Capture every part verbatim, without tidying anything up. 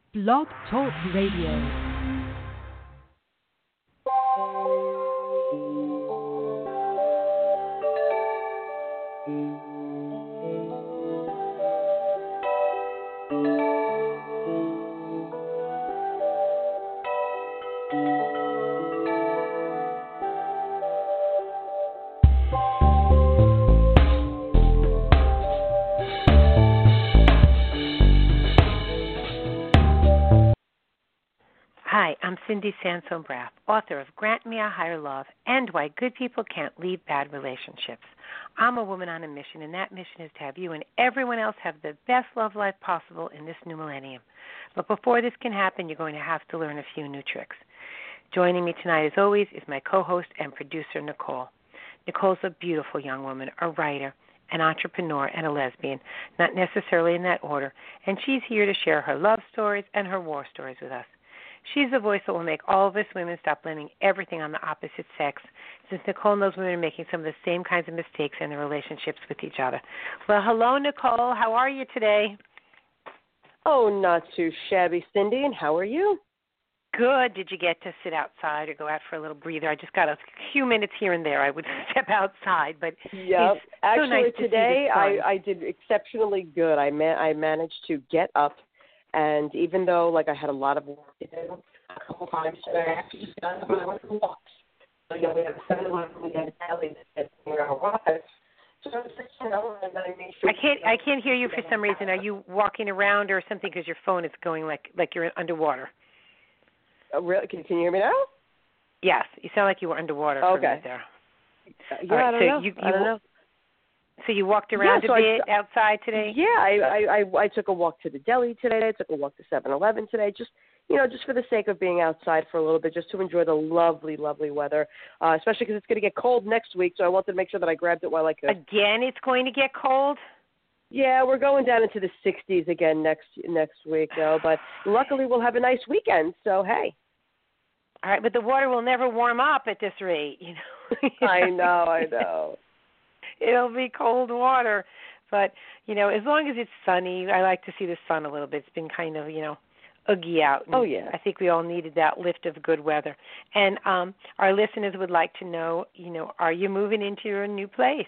Blog Talk Radio. Hi, I'm Cindy Sansone Braff, author of Grant Me a Higher Love and Why Good People Can't Leave Bad Relationships. I'm a woman on a mission, and that mission is to have you and everyone else have the best love life possible in this new millennium. But before this can happen, you're going to have to learn a few new tricks. Joining me tonight, as always, is my co-host and producer, Nicole. Nicole's a beautiful young woman, a writer, an entrepreneur, and a lesbian, not necessarily in that order, and she's here to share her love stories and her war stories with us. She's the voice that will make all of us women stop blaming everything on the opposite sex, since Nicole knows women are making some of the same kinds of mistakes in their relationships with each other. Well, hello, Nicole. How are you today? Oh, not too shabby, Cindy. And how are you? Good. Did you get to sit outside or go out for a little breather? I just got a few minutes here and there. I would step outside, but yep. It's Actually, so nice to today see the sun. I, I did exceptionally good. I ma- I managed to get up. And even though, like, I had a lot of work to do a couple times today, I actually just got up and I went for walks. So, you know, we have a seven eleven, we have a deli that's near our office. So, it's just, you know, and I made sure. I can't, I can't hear you for some reason. Are you walking around or something because your phone is going like, like you're underwater? Oh, really? Can, can you hear me now? Yes. You sound like you were underwater for okay. a minute there. Uh, yeah, right, I don't so know. You, you, I don't know. So you walked around yeah, so a bit I, outside today? Yeah, I, I, I, I took a walk to the deli today. I took a walk to seven eleven today, just, you know, just for the sake of being outside for a little bit, just to enjoy the lovely, lovely weather, uh, especially because it's going to get cold next week, so I wanted to make sure that I grabbed it while I could. Again, it's going to get cold? Yeah, we're going down into the sixties again next next week, though, but luckily we'll have a nice weekend, so hey. All right, but the water will never warm up at this rate, you know. I know, I know. It'll be cold water. But, you know, as long as it's sunny, I like to see the sun a little bit. It's been kind of, you know, oogie out. And oh, yeah. I think we all needed that lift of good weather. And um, our listeners would like to know, you know, are you moving into your new place?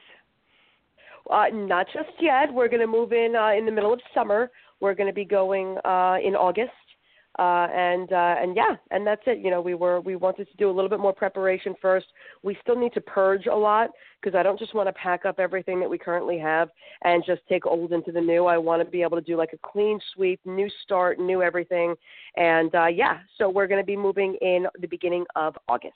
Uh, not just yet. We're going to move in uh, in the middle of summer. We're going to be going uh, in August. Uh, and uh, and yeah, and that's it. You know, we were we wanted to do a little bit more preparation first. We still need to purge a lot because I don't just want to pack up everything that we currently have and just take old into the new. I want to be able to do like a clean sweep, new start, new everything. And uh, yeah, so we're going to be moving in the beginning of August.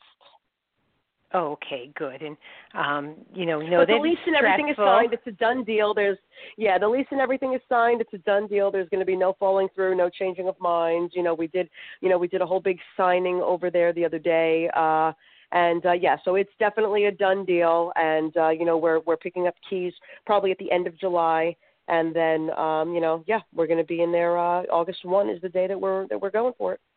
Oh, okay, good. And, um, you know, know but that the lease and everything is signed. It's a done deal. There's, yeah, the lease and everything is signed. It's a done deal. There's going to be no falling through, no changing of minds. You know, we did, you know, we did a whole big signing over there the other day. Uh, and, uh, yeah, so it's definitely a done deal. And, uh, you know, we're we're picking up keys probably at the end of July. And then, um, you know, yeah, we're going to be in there. Uh, August first is the day that we're that we're going for it.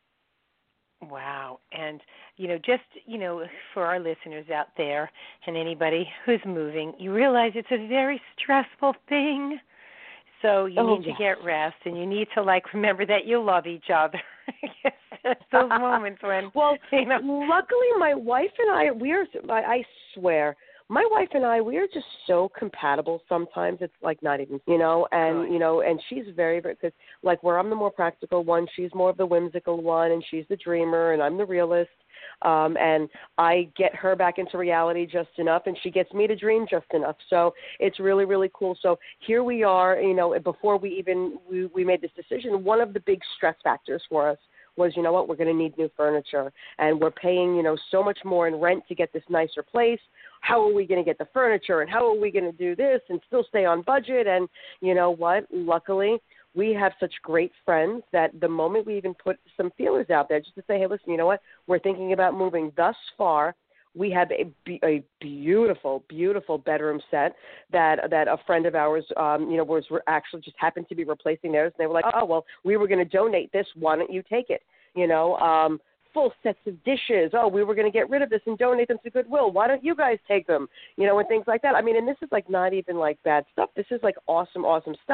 Wow. And, you know, just, you know, for our listeners out there and anybody who's moving, you realize it's a very stressful thing. So you oh, need yes. to get rest, and you need to, like, remember that you love each other. Those moments when, well, you know. luckily my wife and I, we're, I, I swear, my wife and I, we are just so compatible sometimes. It's like not even, you know, and, Good. you know, and she's very, very, because like where I'm the more practical one, she's more of the whimsical one, and she's the dreamer, and I'm the realist. Um, and I get her back into reality just enough, and she gets me to dream just enough. So it's really, really cool. So here we are, you know, before we even, we, we made this decision, one of the big stress factors for us was, you know what, we're going to need new furniture, and we're paying, you know, so much more in rent to get this nicer place. How are we going to get the furniture, and how are we going to do this and still stay on budget? And you know what? Luckily, we have such great friends that the moment we even put some feelers out there just to say, hey, listen, you know what? We're thinking about moving thus far. We have a, a beautiful, beautiful bedroom set that that a friend of ours, um, you know, was actually just happened to be replacing theirs. And they were like, oh, well, we were going to donate this. Why don't you take it? You know, um, full sets of dishes. Oh, we were going to get rid of this and donate them to Goodwill. Why don't you guys take them? You know, and things like that. I mean, and this is like not even like bad stuff. This is like awesome, awesome stuff.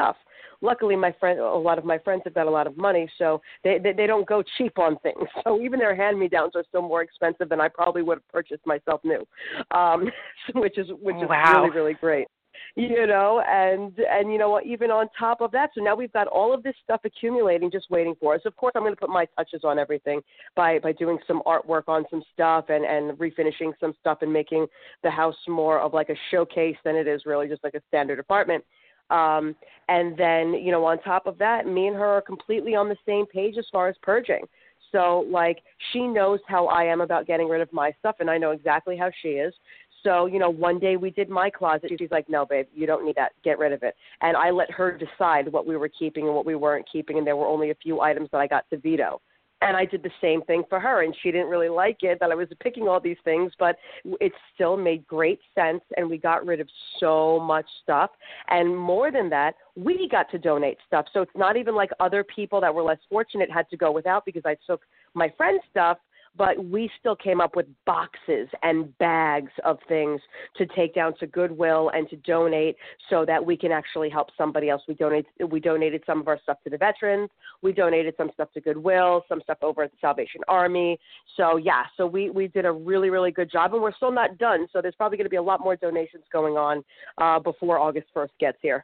luckily my friend, a lot of my friends have got a lot of money, so they they, they don't go cheap on things. So even their hand-me-downs are still more expensive than I probably would have purchased myself new, um, which is which is wow. really really great. You know, and and you know what, even on top of that, so now we've got all of this stuff accumulating, just waiting for us. Of course, I'm going to put my touches on everything by by doing some artwork on some stuff and and refinishing some stuff and making the house more of like a showcase than it is really just like a standard apartment. Um, and then, you know, on top of that, me and her are completely on the same page as far as purging. So, like, she knows how I am about getting rid of my stuff, and I know exactly how she is. So, you know, one day we did my closet. She's like, no, babe, you don't need that. Get rid of it. And I let her decide what we were keeping and what we weren't keeping, and there were only a few items that I got to veto. And I did the same thing for her, and she didn't really like it that I was picking all these things, but it still made great sense, and we got rid of so much stuff. And more than that, we got to donate stuff. So it's not even like other people that were less fortunate had to go without because I took my friend's stuff, but we still came up with boxes and bags of things to take down to Goodwill and to donate so that we can actually help somebody else. We donate, we donated some of our stuff to the veterans. We donated some stuff to Goodwill, some stuff over at the Salvation Army. So, yeah, so we, we did a really, really good job, and we're still not done. So there's probably going to be a lot more donations going on uh, before August first gets here.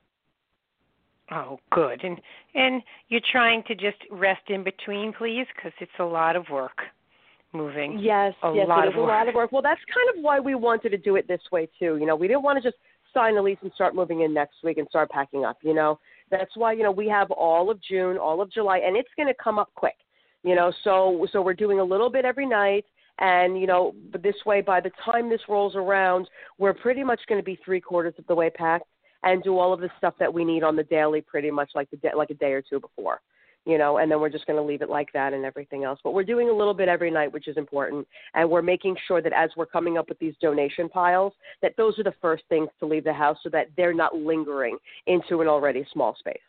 Oh, good. And, and you're trying to just rest in between, please, because it's a lot of work. Moving. Yes, a yes, lot it is of a work. lot of work. Well, that's kind of why we wanted to do it this way, too. You know, we didn't want to just sign a lease and start moving in next week and start packing up, you know. That's why, you know, we have all of June, all of July, and it's going to come up quick, you know. So so we're doing a little bit every night, and, you know, but this way, by the time this rolls around, we're pretty much going to be three-quarters of the way packed and do all of the stuff that we need on the daily pretty much like the day, like a day or two before. You know, and then we're just going to leave it like that and everything else. But we're doing a little bit every night, which is important. And we're making sure that as we're coming up with these donation piles, that those are the first things to leave the house so that they're not lingering into an already small space.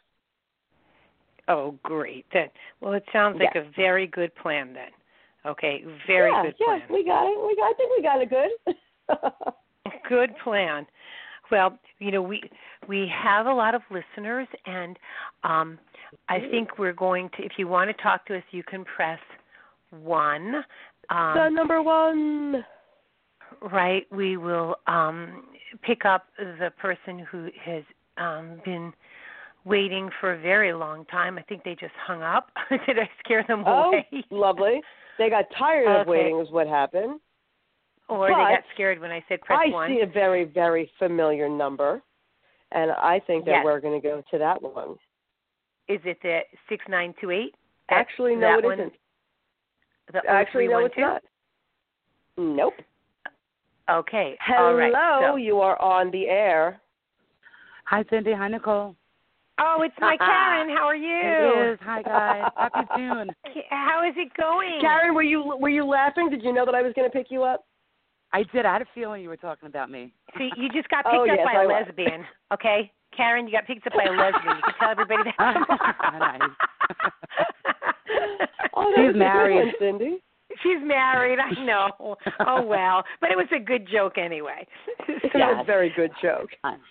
Oh, great. That, well, it sounds like yeah. a very good plan then. Okay, very yeah, good yeah, plan. Yeah, we got it. We got, I think we got it good. Good plan. Well, you know, we we have a lot of listeners, and um, I think we're going to, if you want to talk to us, you can press one. Um, the number one. Right. We will um, pick up the person who has um, been waiting for a very long time. I think they just hung up. Did I scare them away? Oh, lovely. They got tired okay. of waiting is what happened. Or but they got scared when I said press I one. I see a very, very familiar number, and I think that yes. we're going to go to that one. Is it the six nine two eight? Actually, no, it one? isn't. The Actually, no, it's not. Nope. Okay. Hello, All right. So. You are on the air. Hi, Cindy. Hi, Nicole. Oh, it's my Karen. How are you? It is. Hi, guys. Happy June. How is it going? Karen, were you were you laughing? Did you know that I was going to pick you up? I did. I had a feeling you were talking about me. See, you just got picked oh, up yes, by I a was. lesbian, okay? Karen, you got picked up by a lesbian. You can tell everybody that tomorrow. oh, She's married. One, Cindy. She's married. I know. Oh, well. But it was a good joke anyway. So, it was a very good joke.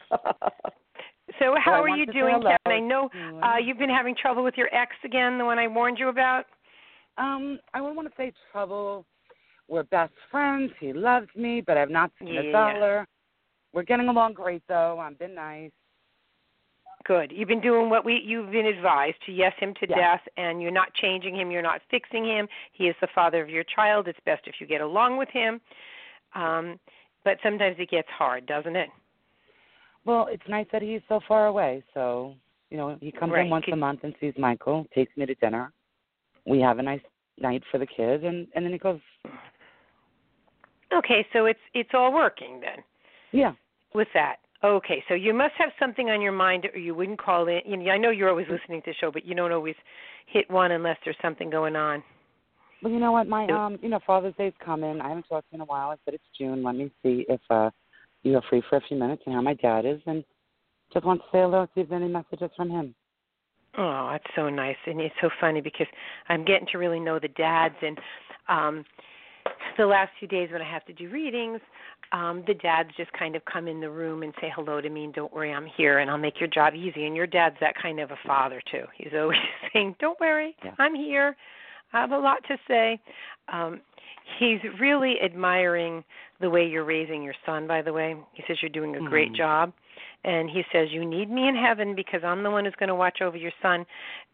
So how well, are you doing, Karen? I know uh, you've been having trouble with your ex again, the one I warned you about. Um, I wouldn't want to say trouble. We're best friends. He loves me, but I've not seen yeah. a dollar. We're getting along great, though. I've been nice. Good. You've been doing what we you've been advised to yes him to yes. death, and you're not changing him. You're not fixing him. He is the father of your child. It's best if you get along with him. Um, but sometimes it gets hard, doesn't it? Well, it's nice that he's so far away. So, you know, he comes right. in once Could, a month and sees Michael, takes me to dinner. We have a nice night for the kids, and, and then he goes. Okay, so it's it's all working then. Yeah. With that. Okay, so you must have something on your mind, or you wouldn't call in. You know, I know you're always listening to the show, but you don't always hit one unless there's something going on. Well, you know what, my um, you know, Father's Day's coming. I haven't talked to you in a while. I said it's June. Let me see if uh, you are free for a few minutes and how my dad is, and just want to say hello. See if there's any messages from him. Oh, that's so nice, and it's so funny because I'm getting to really know the dads, and um, the last few days when I have to do readings, um, the dads just kind of come in the room and say hello to me and don't worry, I'm here and I'll make your job easy. And your dad's that kind of a father, too. He's always saying, don't worry, yeah. I'm here. I have a lot to say. Um, he's really admiring the way you're raising your son, by the way. He says you're doing a mm-hmm. great job. And he says, you need me in heaven because I'm the one who's going to watch over your son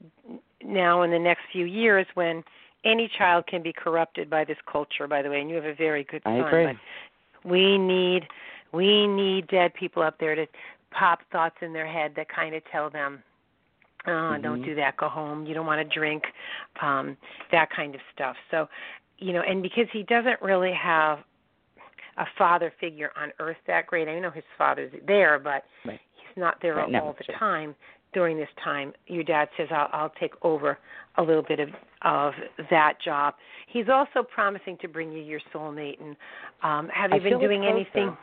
now in the next few years when any child can be corrupted by this culture, by the way, and you have a very good son. I agree. But we need, we need dead people up there to pop thoughts in their head that kind of tell them, oh, mm-hmm. don't do that, go home, you don't want to drink, um, that kind of stuff. So, you know, and because he doesn't really have a father figure on earth that great. I know his father's there, but right. he's not there right. all, no, all the sure. time. During this time, your dad says, I'll, I'll take over a little bit of, of that job. He's also promising to bring you your soulmate. And um, have you I been doing anything?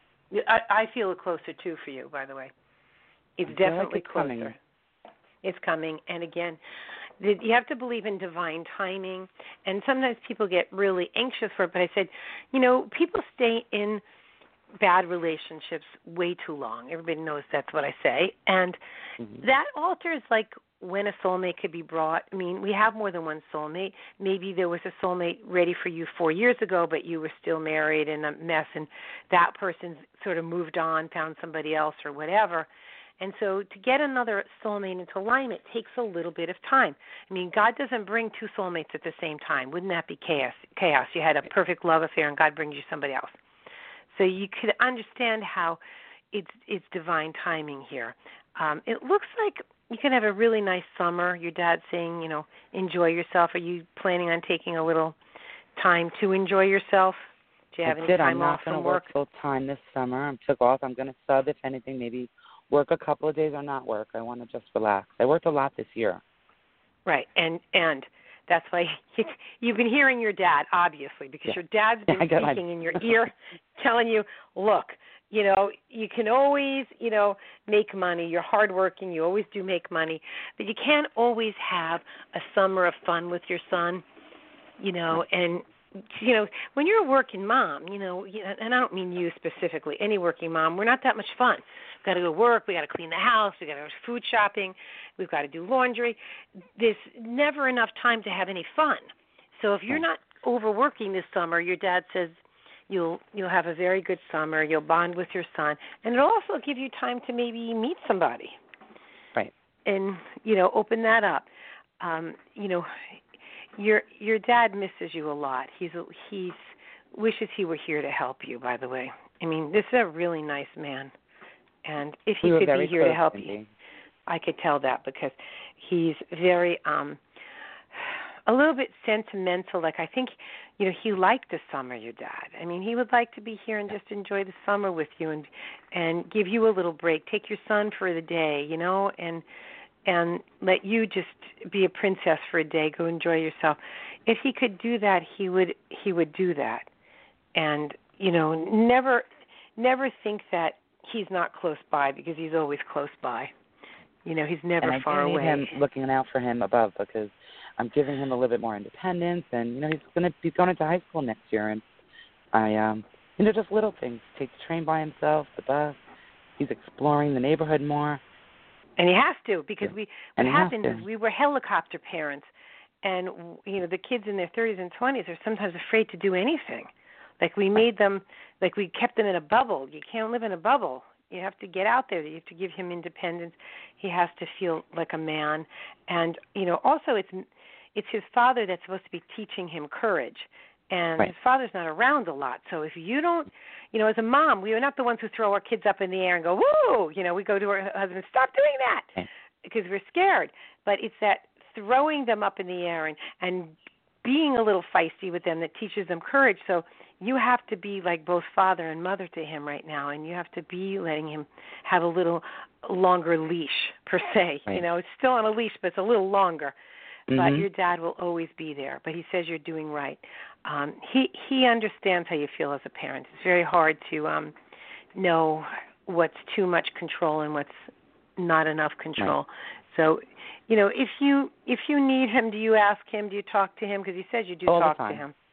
I, I feel it closer, too, for you, by the way. It's definitely like it's closer. Coming. It's coming. And, again, you have to believe in divine timing, and sometimes people get really anxious for it, but I said, you know, people stay in bad relationships way too long. Everybody knows that's what I say, and mm-hmm. that alters, like, when a soulmate could be brought. I mean, we have more than one soulmate. Maybe there was a soulmate ready for you four years ago, but you were still married and a mess, and that person sort of moved on, found somebody else or whatever. And so to get another soulmate into alignment takes a little bit of time. I mean, God doesn't bring two soulmates at the same time. Wouldn't that be chaos? Chaos. You had a perfect love affair, and God brings you somebody else. So you could understand how it's it's divine timing here. Um, it looks like you can have a really nice summer. Your dad's saying, you know, enjoy yourself. Are you planning on taking a little time to enjoy yourself? Do you have I any did. time I'm off not going from to work work? full time this summer. I took off. I'm going to sub, if anything, maybe work a couple of days or not work. I want to just relax. I worked a lot this year. Right, and and that's why you've been hearing your dad, obviously, because yeah. your dad's been yeah, speaking my... in your ear, telling you, look, you know, you can always, you know, make money. You're hardworking. You always do make money. But you can't always have a summer of fun with your son, you know, and you know, when you're a working mom, you know, and I don't mean you specifically, any working mom, we're not that much fun. We've got to go to work. We've got to clean the house. We've got to go food shopping. We've got to do laundry. There's never enough time to have any fun. So if you're not overworking this summer, your dad says you'll you'll have a very good summer. You'll bond with your son. And it'll also give you time to maybe meet somebody. Right. And, you know, open that up. Um, you know, Your your dad misses you a lot. He's he's wishes he were here to help you. By the way, I mean this is a really nice man, and if he we could be here close, to help Cindy. you, I could tell that because he's very um a little bit sentimental. Like I think you know he liked the summer. Your dad. I mean he would like to be here and just enjoy the summer with you and and give you a little break. Take your son for the day, you know, and. and let you just be a princess for a day, go enjoy yourself. If he could do that, he would he would do that. And, you know, never never think that he's not close by because he's always close by. You know, he's never and far I need away. him looking out for him above because I'm giving him a little bit more independence and, you know, he's gonna he's going into high school next year and I um you know, just little things. Take the train by himself, the bus. He's exploring the neighborhood more. And he has to because we what and happened is we were helicopter parents, and you know the kids in their thirties and twenties are sometimes afraid to do anything. Like we made them, like we kept them in a bubble. You can't live in a bubble. You have to get out there. You have to give him independence. He has to feel like a man, and you know also it's it's his father that's supposed to be teaching him courage. And right. his father's not around a lot. So if you don't, you know, as a mom, we are not the ones who throw our kids up in the air and go, woo! You know, we go to our husband, stop doing that, okay. because we're scared. But it's that throwing them up in the air and, and being a little feisty with them that teaches them courage. So you have to be like both father and mother to him right now, and you have to be letting him have a little longer leash, per se. Right. You know, it's still on a leash, but it's a little longer. But mm-hmm. your dad will always be there. But he says you're doing right. Um, he he understands how you feel as a parent. It's very hard to um, know what's too much control and what's not enough control. Right. So, you know, if you if you need him, do you ask him? Do you talk to him? Because he says you do All talk the time. to him.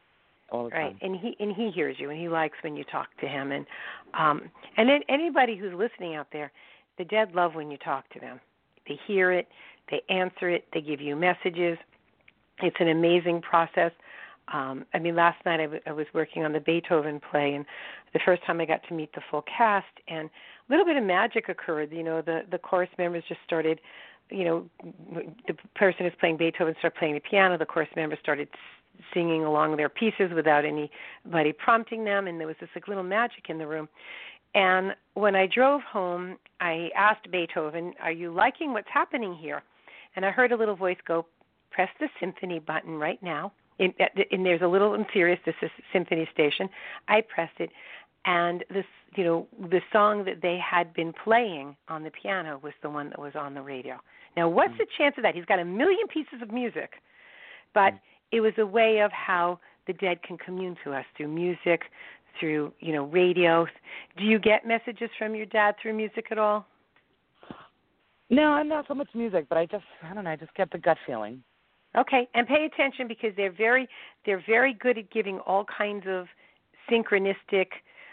all the right. time. And he and he hears you, and he likes when you talk to him. And um, and then anybody who's listening out there, the dead love when you talk to them. They hear it, they answer it, they give you messages. It's an amazing process. Um, I mean, last night I, w- I was working on the Beethoven play, and the first time I got to meet the full cast, and a little bit of magic occurred. You know, the, the chorus members just started, you know, the person who's playing Beethoven started playing the piano. The chorus members started singing along their pieces without anybody prompting them, and there was this like little magic in the room. And when I drove home, I asked Beethoven, "Are you liking what's happening here?" And I heard a little voice go, "Press the symphony button right now." In, and there's a little in Sirius, this is symphony station. I pressed it, and this, you know, the song that they had been playing on the piano was the one that was on the radio. Now, what's mm. the chance of that? He's got a million pieces of music, but mm. it was a way of how the dead can commune to us through music, through, you know, radio. Do you get messages from your dad through music at all? No, I'm not so much music, but I just, I don't know, I just get the gut feeling. Okay, and pay attention because they're very they're very good at giving all kinds of synchronistic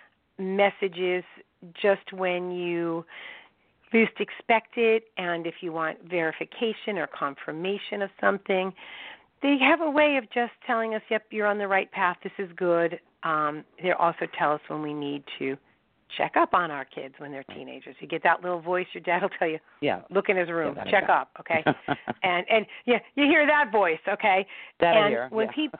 messages just when you least expect it, and if you want verification or confirmation of something. They have a way of just telling us, yep, you're on the right path, this is good. Um, they also tell us when we need to check up on our kids when they're teenagers. You get that little voice, your dad will tell you, yeah. look in his room, yeah, check up, okay? and and yeah, you hear that voice, okay? That and I hear, when yeah. people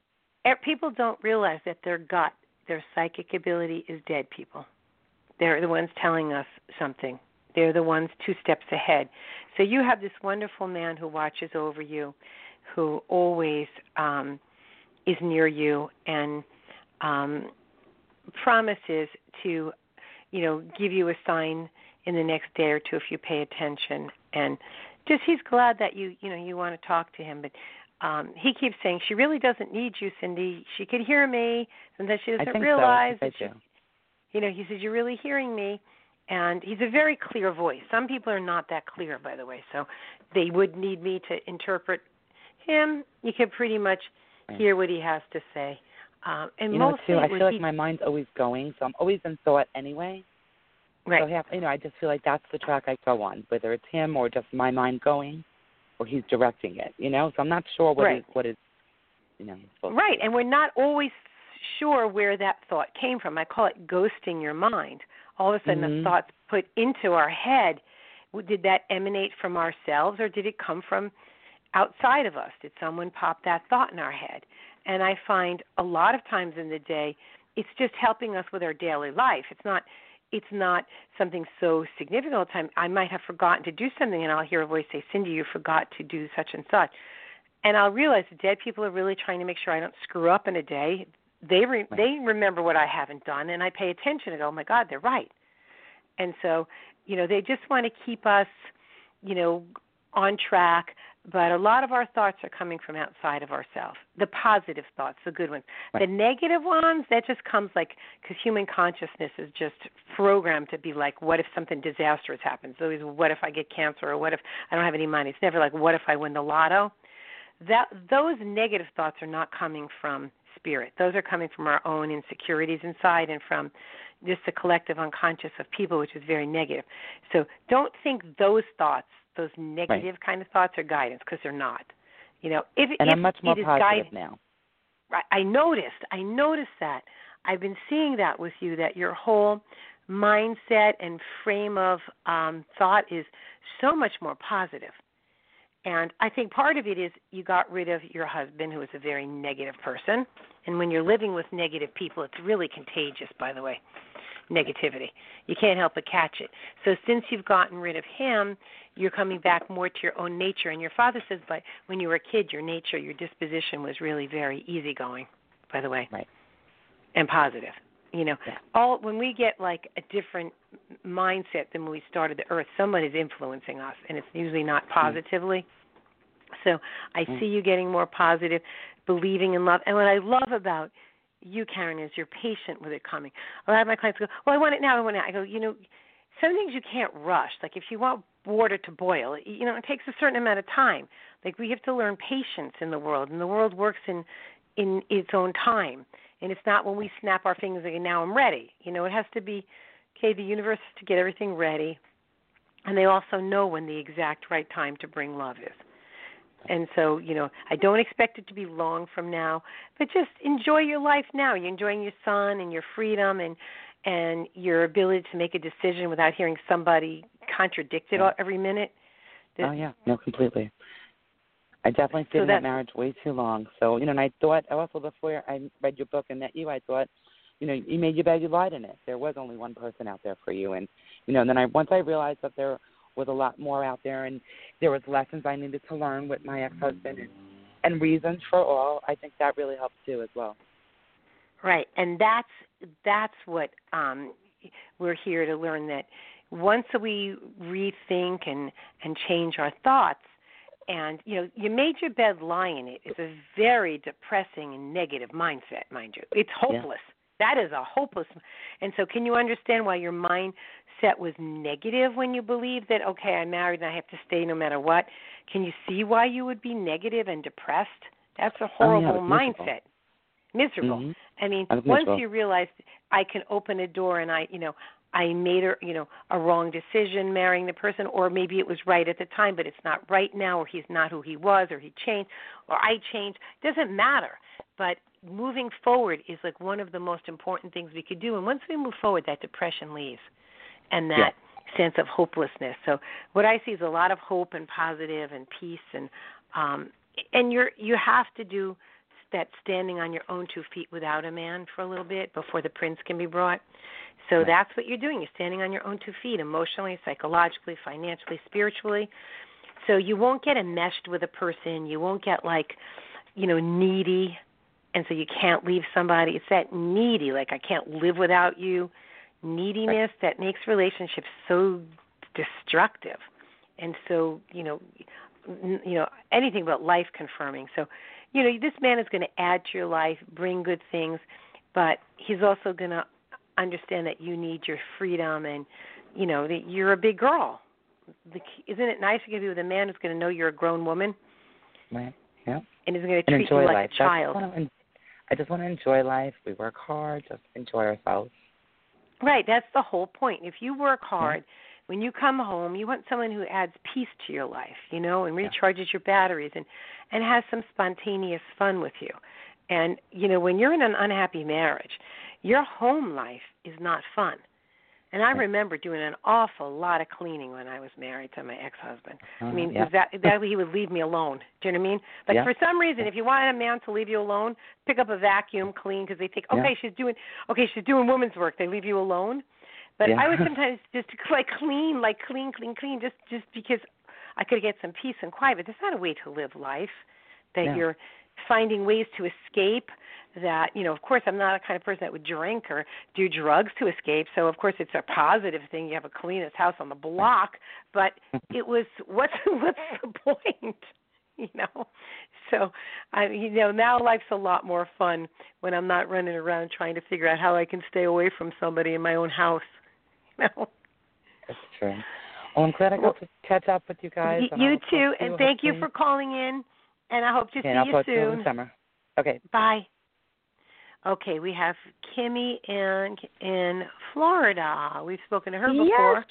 people don't realize that their gut, their psychic ability is dead people. They're the ones telling us something. They're the ones two steps ahead. So you have this wonderful man who watches over you, who always um, is near you and um, promises to, you know, give you a sign in the next day or two if you pay attention. And just he's glad that you, you know, you want to talk to him. But um, he keeps saying, she really doesn't need you, Cindy. She could hear me. Sometimes she doesn't I think realize so. I that she, do. you know, he says, you're really hearing me. And he's a very clear voice. Some people are not that clear, by the way. So they would need me to interpret him. You can pretty much right. hear what he has to say. Um, and you know, mostly too, I feel like he, my mind's always going, so I'm always in thought anyway. Right. So, have, you know, I just feel like that's the track I go on, whether it's him or just my mind going, or he's directing it. You know, so I'm not sure what right. is what is, you know. Right, and we're not always sure where that thought came from. I call it ghosting your mind. All of a sudden, mm-hmm. the thought's put into our head. Did that emanate from ourselves, or did it come from outside of us? Did someone pop that thought in our head? And I find a lot of times in the day, it's just helping us with our daily life. It's not it's not something so significant all the time. I might have forgotten to do something, and I'll hear a voice say, Cindy, you forgot to do such and such. And I'll realize the dead people are really trying to make sure I don't screw up in a day. They re- right. they remember what I haven't done, and I pay attention and go, oh, my God, they're right. And so, you know, they just want to keep us, you know, on track. But a lot of our thoughts are coming from outside of ourselves, the positive thoughts, the good ones. Right. The negative ones, that just comes like, because human consciousness is just programmed to be like, what if something disastrous happens? So it's what if I get cancer, or what if I don't have any money? It's never like, what if I win the lotto? That Those negative thoughts are not coming from spirit. Those are coming from our own insecurities inside and from just the collective unconscious of people, which is very negative. So don't think those thoughts, those negative right. kind of thoughts, are guidance, because they're not. You know, if and if I'm much more it is positive guidance, now. Right, I noticed. I noticed that. I've been seeing that with you, that your whole mindset and frame of um, thought is so much more positive. And I think part of it is you got rid of your husband, who was a very negative person. And when you're living with negative people, it's really contagious, by the way, negativity. You can't help but catch it. So since you've gotten rid of him, you're coming back more to your own nature. And your father says, but when you were a kid, your nature, your disposition was really very easygoing, by the way, right. and positive. You know, yeah. all when we get like a different mindset than when we started the earth, someone is influencing us, and it's usually not positively. Mm. So I mm. see you getting more positive, believing in love. And what I love about you, Karen, is you're patient with it coming. A lot of my clients go, well, I want it now, I want it now. I go, you know, some things you can't rush. Like if you want water to boil, you know, it takes a certain amount of time. Like we have to learn patience in the world, and the world works in in its own time. And it's not when we snap our fingers and now I'm ready. You know, it has to be, okay, the universe has to get everything ready. And they also know when the exact right time to bring love is. And so, you know, I don't expect it to be long from now, but just enjoy your life now. You're enjoying your son and your freedom and and your ability to make a decision without hearing somebody contradict it yeah. every minute. Oh, yeah, no, completely. I definitely stayed so in that marriage way too long. So, you know, and I thought, also before I read your book and met you, I thought, you know, you made your bed, you lied in it. There was only one person out there for you. And, you know, and then I once I realized that there was a lot more out there and there was lessons I needed to learn with my ex-husband and, and reasons for all, I think that really helped too as well. Right, and that's that's what um, we're here to learn, that once we rethink and, and change our thoughts, and, you know, you made your bed, lie in it is a very depressing and negative mindset, mind you. It's hopeless. Yeah. That is a hopeless. And so can you understand why your mindset was negative when you believe that, okay, I'm married and I have to stay no matter what? Can you see why you would be negative and depressed? That's a horrible oh, yeah, mindset. Miserable. Mm-hmm. I mean, I once miserable. you realize I can open a door and I, you know, I made a, you know, a wrong decision marrying the person, or maybe it was right at the time, but it's not right now, or he's not who he was, or he changed, or I changed. It doesn't matter. But moving forward is like one of the most important things we could do. And once we move forward, that depression leaves and that yeah. sense of hopelessness. So what I see is a lot of hope and positive and peace, and um, and you're you have to do that standing on your own two feet without a man for a little bit before the prince can be brought. So right. that's what you're doing. You're standing on your own two feet, emotionally, psychologically, financially, spiritually. So you won't get enmeshed with a person. You won't get like, you know, needy, and so you can't leave somebody. It's that needy, like I can't live without you, neediness right. that makes relationships so destructive. And so, you know, you know, anything but life confirming. So, you know, this man is going to add to your life, bring good things, but he's also going to understand that you need your freedom and, you know, that you're a big girl. The, isn't it nice to be with a man who's going to know you're a grown woman? Right, yeah. And is going to treat you like life. a child. I just, to, I just want to enjoy life. We work hard, just enjoy ourselves. Right, that's the whole point. If you work hard, yeah. when you come home, you want someone who adds peace to your life, you know, and recharges yeah. your batteries and, and has some spontaneous fun with you. And, you know, when you're in an unhappy marriage, your home life is not fun. And I remember doing an awful lot of cleaning when I was married to my ex-husband. Uh, I mean, yeah. that, that he would leave me alone. Do you know what I mean? Like, yeah. for some reason, if you wanted a man to leave you alone, pick up a vacuum, clean, because they think, okay, yeah. she's doing, okay, she's doing woman's work. They leave you alone. But yeah. I would sometimes just like clean, like clean, clean, clean, just just because I could get some peace and quiet. But that's not a way to live life, that no. you're finding ways to escape. That, you know, of course, I'm not a kind of person that would drink or do drugs to escape. So, of course, it's a positive thing. You have a cleanest house on the block. But it was, what's what's the point? You know, so I, you know, now life's a lot more fun when I'm not running around trying to figure out how I can stay away from somebody in my own house. You know? That's true. Well, I'm glad I got well, to catch up with you guys. Y- you too, and thank hopefully. you for calling in. And I hope to yeah, see I'll you talk soon. To you in the summer. Okay. Bye. Okay, we have Kimmy in in Florida. We've spoken to her before.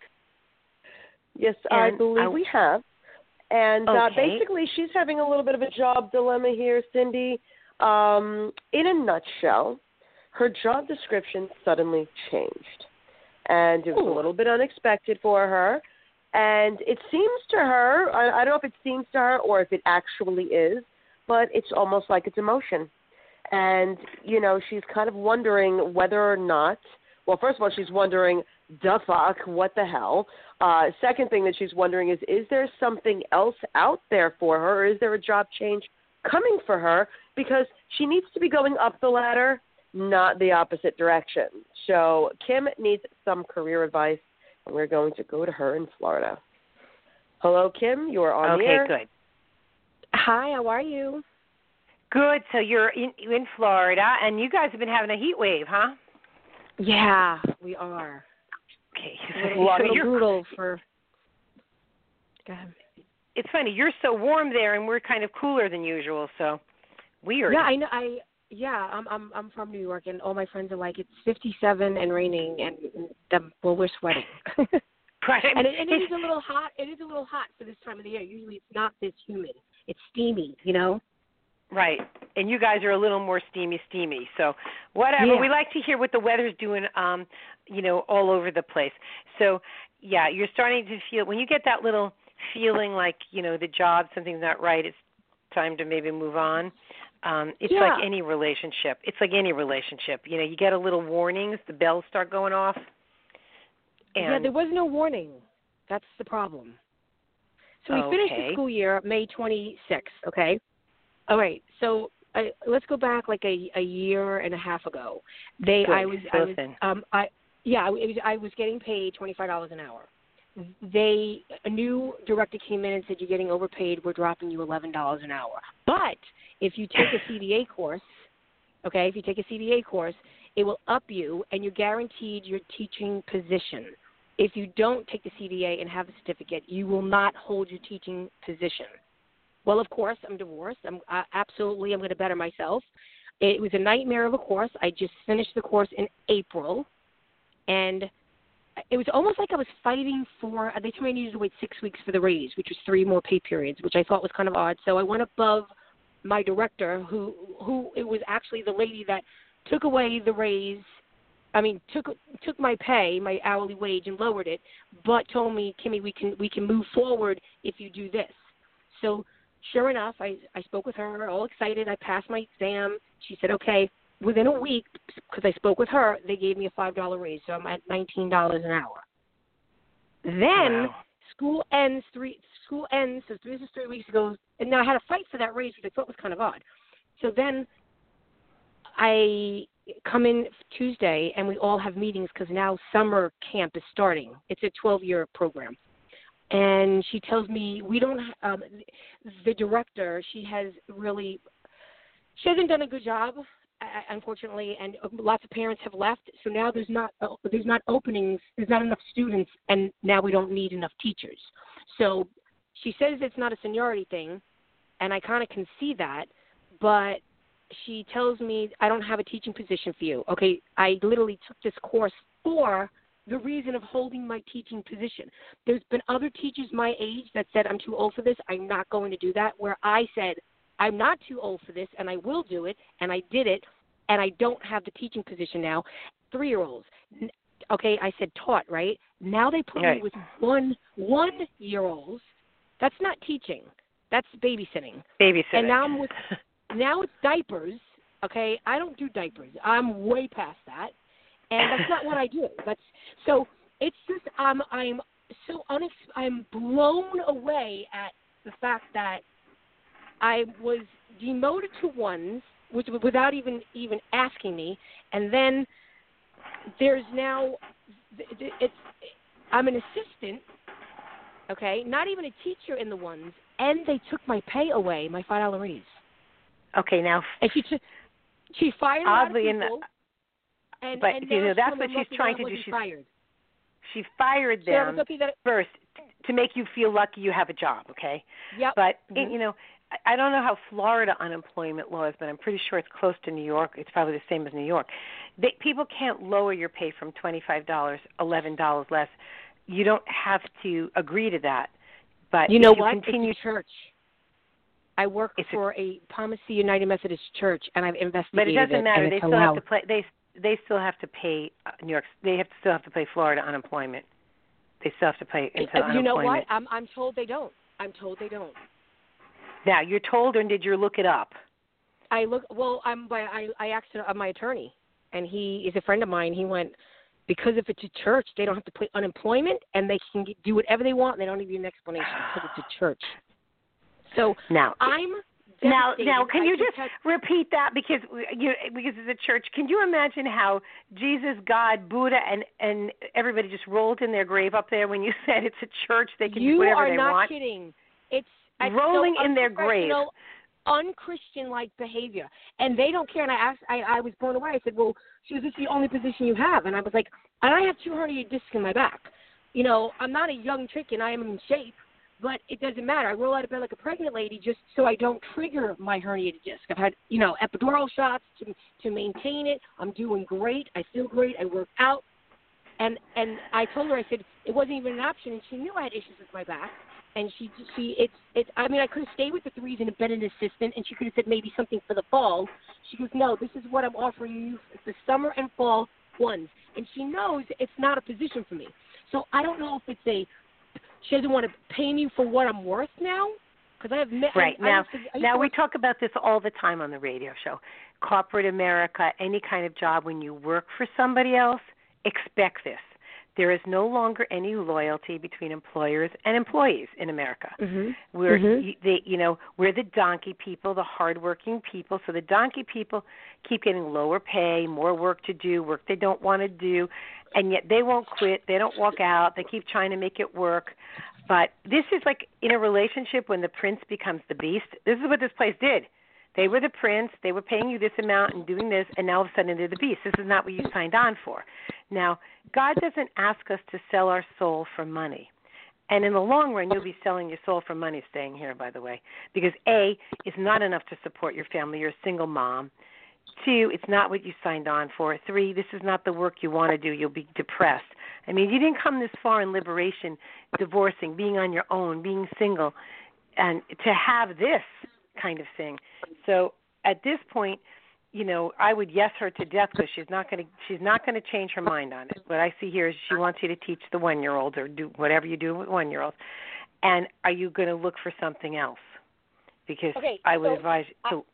Yes, yes and I believe I, we have. And okay. uh, basically, she's having a little bit of a job dilemma here, Cindy. Um, in a nutshell, her job description suddenly changed. And it was Ooh. a little bit unexpected for her. And it seems to her, I, I don't know if it seems to her or if it actually is, but it's almost like it's emotion. And, you know, she's kind of wondering whether or not, well, first of all, she's wondering, duh fuck, what the hell? Uh, second thing that she's wondering is, is there something else out there for her, or is there a job change coming for her? Because she needs to be going up the ladder, not the opposite direction. So Kim needs some career advice, and we're going to go to her in Florida. Hello, Kim. You are on okay, the air. Okay, good. Hi, how are you? Good. So you're in, in Florida, and you guys have been having a heat wave, huh? Yeah, we are. Okay. A little, so little you're, brutal for... Go ahead. It's funny. You're so warm there, and we're kind of cooler than usual, so Weird. Yeah, I know. I yeah, I'm I'm I'm from New York, and all my friends are like, it's fifty-seven and raining, and the, well, we're sweating. Right. And it, and it is a little hot. It is a little hot for this time of the year. Usually, it's not this humid. It's steamy, you know. Right. And you guys are a little more steamy, steamy. So whatever. Yeah. We like to hear what the weather's doing, um, you know, all over the place. So, yeah, you're starting to feel, when you get that little feeling like, you know, the job, something's not right, it's time to maybe move on. Um, it's Yeah. like any relationship. It's like any relationship. You know, you get a little warnings, the bells start going off. And yeah, there was no warning. That's the problem. So we okay. finished the school year May twenty-sixth, okay? All right, so I, let's go back like a, a year and a half ago. They, Good. I was, I was, Listen. um, I, yeah, it was, I was getting paid twenty-five dollars an hour. They, a new director came in and said, you're getting overpaid. We're dropping you eleven dollars an hour. But if you take a C D A course, okay, if you take a C D A course, it will up you, and you're guaranteed your teaching position. If you don't take the C D A and have a certificate, you will not hold your teaching position. Well, of course, I'm divorced. I'm uh, absolutely, I'm going to better myself. It was a nightmare of a course. I just finished the course in April, and it was almost like I was fighting for, they told me I needed to wait six weeks for the raise, which was three more pay periods, which I thought was kind of odd. So I went above my director, who, who it was actually the lady that took away the raise, I mean, took took my pay, my hourly wage, and lowered it, but told me, Kimmy, we can we can move forward if you do this. So sure enough, I, I spoke with her, all excited. I passed my exam. She said, okay. Within a week, because I spoke with her, they gave me a five dollars raise, so I'm at nineteen dollars an hour. Then Wow. school ends three. School ends, so this is three weeks ago, and now I had a fight for that raise, which I thought was kind of odd. So then I come in Tuesday, and we all have meetings because now summer camp is starting. It's a twelve-year program. And she tells me we don't um, – the director, she has really – she hasn't done a good job, unfortunately, and lots of parents have left. So now there's not there's not openings, there's not enough students, and now we don't need enough teachers. So she says it's not a seniority thing, and I kind of can see that, but she tells me I don't have a teaching position for you. Okay, I literally took this course for the reason of holding my teaching position. There's been other teachers my age that said I'm too old for this, I'm not going to do that, where I said I'm not too old for this, and I will do it, and I did it, and I don't have the teaching position now. Three-year-olds. Okay, I said taught, right? Now they put right. me with one, one-year-olds. That's not teaching. That's babysitting. Babysitting. And now I'm with, now it's diapers, okay? I don't do diapers. I'm way past that. And that's not what I do. That's so it's just um, I'm so unex- I'm blown away at the fact that I was demoted to ones, which without even even asking me, and then there's now it's I'm an assistant, okay, not even a teacher in the ones, and they took my pay away, my five dollar raise. Okay, now And she t- she fired oddly a lot of people, enough, and, but and you now know that's she's what she's lucky trying that I to do. wasn't She's fired. she fired So I was them lucky that first to make you feel lucky you have a job, okay? Yep. But Mm-hmm. it, you know, I don't know how Florida unemployment law is, but I'm pretty sure it's close to New York. It's probably the same as New York. They, people can't lower your pay from twenty-five dollars, eleven dollars less. You don't have to agree to that. But you know if you what? Continue, it's a church. I work it's for a, a Palmacy United Methodist Church, and I've investigated but it doesn't matter. and They it's still allowed. have to pay. They they still have to pay uh, New York. They have to still have to pay Florida unemployment. They still have to pay into Uh, you know what? unemployment. I'm I'm told they don't. I'm told they don't. Now you're told, or did you look it up? I look well. I'm by I I asked uh, my attorney, and he is a friend of mine. He went because if it's a church, they don't have to pay unemployment, and they can get, do whatever they want. And they don't need an explanation because it's a church. So Now I'm now devastated. now can I you just had, repeat that because you because it's a church? Can you imagine how Jesus, God, Buddha, and and everybody just rolled in their grave up there when you said it's a church? They can you do whatever are they not want. kidding. It's It's rolling so in their grave. Unchristian-like behavior, and they don't care. And I asked, I, I was blown away. I said, "Well, she was this the only position you have?" And I was like, "And I have two herniated discs in my back. You know, I'm not a young chicken. I am in shape, but it doesn't matter. I roll out of bed like a pregnant lady just so I don't trigger my herniated disc. I've had, you know, epidural shots to to maintain it. I'm doing great. I feel great. I work out. And and I told her, I said, it wasn't even an option, and she knew I had issues with my back. And she, she, it's, it's. I mean, I could have stayed with the threes and been an assistant, and she could have said maybe something for the fall. She goes, no, this is what I'm offering you for the summer and fall ones. And she knows it's not a position for me. So I don't know if it's a, she doesn't want to pay me for what I'm worth now, because I have met. Right I, now, I to, now we talk about this all the time on the radio show. Corporate America, any kind of job when you work for somebody else, expect this. There is no longer any loyalty between employers and employees in America. Mm-hmm. We're, mm-hmm. the, you know, we're the donkey people, the hardworking people. So the donkey people keep getting lower pay, more work to do, work they don't want to do, and yet they won't quit. They don't walk out. They keep trying to make it work. But this is like in a relationship when the prince becomes the beast. This is what this place did. They were the prince. They were paying you this amount and doing this, and now all of a sudden they're the beast. This is not what you signed on for. Now, God doesn't ask us to sell our soul for money. And in the long run, you'll be selling your soul for money staying here, by the way, because A, it's not enough to support your family. You're a single mom. Two, it's not what you signed on for. Three, this is not the work you want to do. You'll be depressed. I mean, you didn't come this far in liberation, divorcing, being on your own, being single, and to have this kind of thing. So at this point, you know, I would yes her to death because she's not going to she's not going to change her mind on it. What I see here is she wants you to teach the one-year-old or do whatever you do with one-year-olds. And are you going to look for something else? Because okay, I would so advise you to.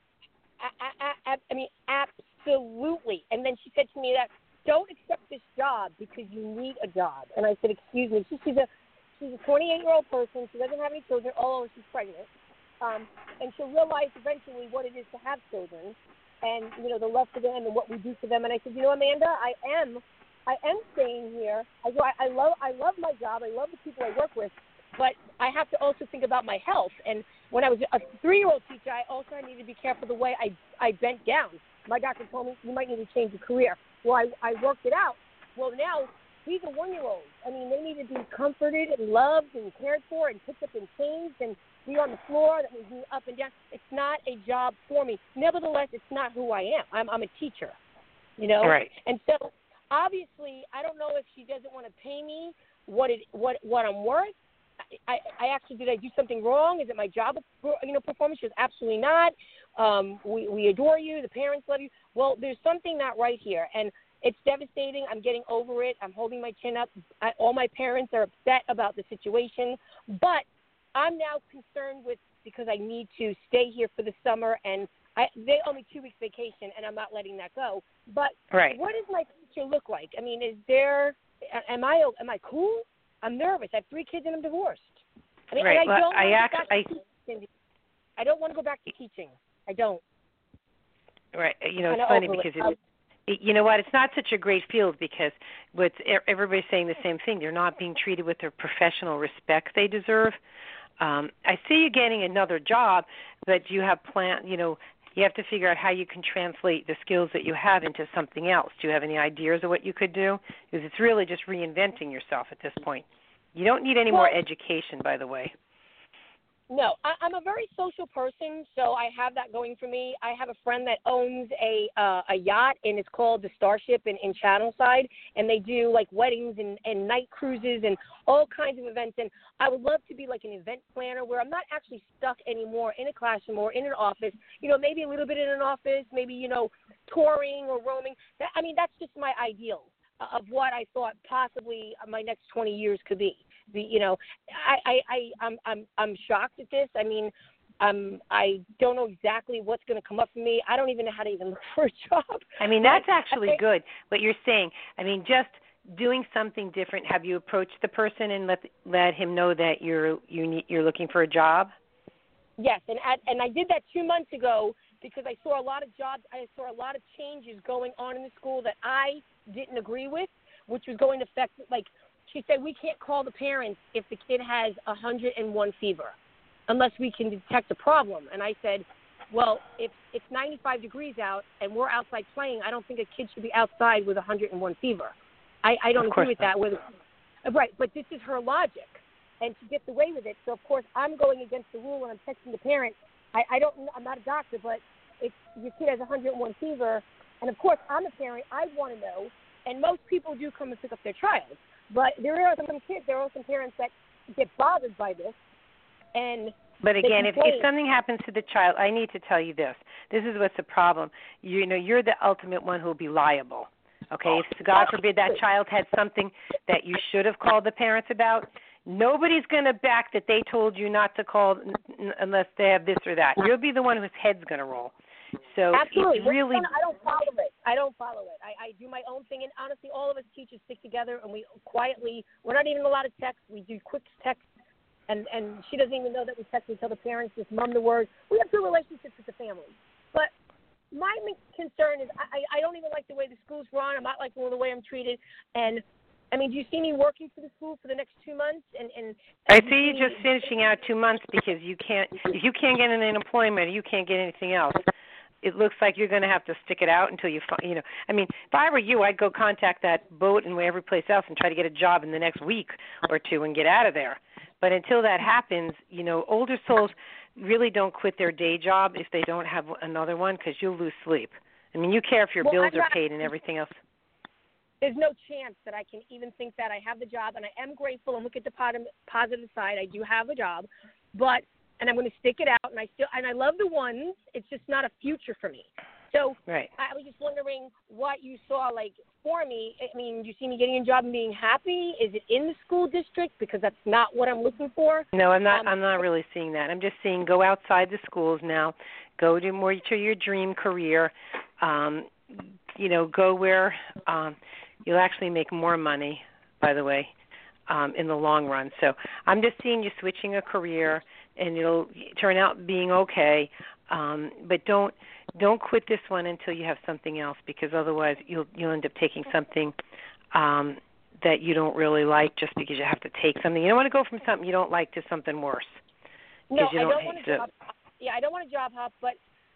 I, I, I, I mean, absolutely. And then she said to me that don't accept this job because you need a job. And I said, excuse me. She, she's a she's a twenty-eight-year-old person. She doesn't have any children. Oh, she's pregnant. Um, and she'll realize eventually what it is to have children, and you know the love for them and what we do for them. And I said, you know, Amanda, I am, I am staying here. I go, I, I love, I love my job. I love the people I work with, but I have to also think about my health. And when I was a three-year-old teacher, I also needed to be careful the way I, I bent down. My doctor told me you might need to change your career. Well, I, I worked it out. Well, now these are one-year-olds. I mean, they need to be comforted and loved and cared for and picked up and changed and be on the floor, that was me up and down. It's not a job for me. Nevertheless, it's not who I am. I'm, I'm a teacher, you know. Right. And so, obviously, I don't know if she doesn't want to pay me what it what what I'm worth. I, I actually did I do something wrong? Is it my job, you know, performance? She goes, absolutely not. Um, we we adore you. The parents love you. Well, there's something not right here, and it's devastating. I'm getting over it. I'm holding my chin up. I, all my parents are upset about the situation, but I'm now concerned with because I need to stay here for the summer, and I, they owe me two weeks vacation, and I'm not letting that go. But right. What does my future look like? I mean, is there? Am I am I cool? I'm nervous. I have three kids, and I'm divorced. I mean, right. and I well, don't I, want act, to go back I, to teaching. I don't want to go back to teaching. I don't. Right. You know, it's I'm funny over because it. it's, you know what? It's not such a great field because what's everybody's saying the same thing. They're not being treated with the professional respect they deserve. Um, I see you getting another job, but you have plan. You know, you have to figure out how you can translate the skills that you have into something else. Do you have any ideas of what you could do? Because it's really just reinventing yourself at this point. You don't need any well, more education, by the way. No, I, I'm a very social person, so I have that going for me. I have a friend that owns a uh, a yacht, and it's called the Starship in, in Channelside, and they do like weddings and, and night cruises and all kinds of events. And I would love to be like an event planner where I'm not actually stuck anymore in a classroom or in an office. You know, maybe a little bit in an office, maybe you know, touring or roaming. That, I mean, that's just my ideal of what I thought possibly my next twenty years could be. The, you know, I, I, I, I'm, I'm, I'm shocked at this. I mean, um, I don't know exactly what's going to come up for me. I don't even know how to even look for a job. I mean, that's but actually think, good, what you're saying. I mean, just doing something different. Have you approached the person and let let him know that you're you need, you're looking for a job? Yes, and at, and I did that two months ago because I saw a lot of jobs. I saw a lot of changes going on in the school that I didn't agree with, which was going to affect like. She said, we can't call the parents if the kid has one hundred one fever unless we can detect a problem. And I said, well, if it's ninety-five degrees out and we're outside playing, I don't think a kid should be outside with one hundred one fever. I, I don't agree with that. With, right, but this is her logic. and she gets away with it. So, of course, I'm going against the rule when I'm texting the parent. I, I don't, I'm not a doctor, but if your kid has one hundred one fever, and, of course, I'm a parent, I want to know. And most people do come and pick up their child. But there are some kids, there are some parents that get bothered by this. And But again, if, if something happens to the child, I need to tell you this. This is what's the problem. You know, you're the ultimate one who will be liable. Okay, if God forbid that child had something that you should have called the parents about, nobody's going to back that they told you not to call n- unless they have this or that. You'll be the one whose head's going to roll. So Absolutely. it's really, I don't follow it. I don't follow it. I, I do my own thing, and honestly, all of us teachers stick together, and we quietly. We're not even allowed to text. We do quick text, and and she doesn't even know that we text until the parents just mum the word. We have good relationships with the family, but my concern is I, I don't even like the way the school's run. I'm not liking the way I'm treated, and I mean, do you see me working for the school for the next two months? And, and, and I see you just finishing out two months because you can't. If you can't get an unemployment, you can't get anything else. It looks like you're going to have to stick it out until you find, you know. I mean, if I were you, I'd go contact that boat and every place else and try to get a job in the next week or two and get out of there. But until that happens, you know, older souls really don't quit their day job if they don't have another one because you'll lose sleep. I mean, you care if your well, bills I'm are not, paid and everything else. There's no chance that I can even think that I have the job, and I am grateful and look at the positive side. I do have a job, but and I'm going to stick it out, and I still and I love the ones. It's just not a future for me. So right. I was just wondering what you saw, like, for me. I mean, do you see me getting a job and being happy? Is it in the school district? Because that's not what I'm looking for. No, I'm not. Um, I'm not really seeing that. I'm just seeing go outside the schools now. Go to more to your dream career. Um, you know, go where um, you'll actually make more money. By the way, um, in the long run. So I'm just seeing you switching a career, and it'll turn out being okay. Um, but don't don't quit this one until you have something else, because otherwise you'll you'll end up taking something um, that you don't really like just because you have to take something. You don't want to go from something you don't like to something worse. No, you I don't, don't want to job. Yeah, I don't want to job hop, but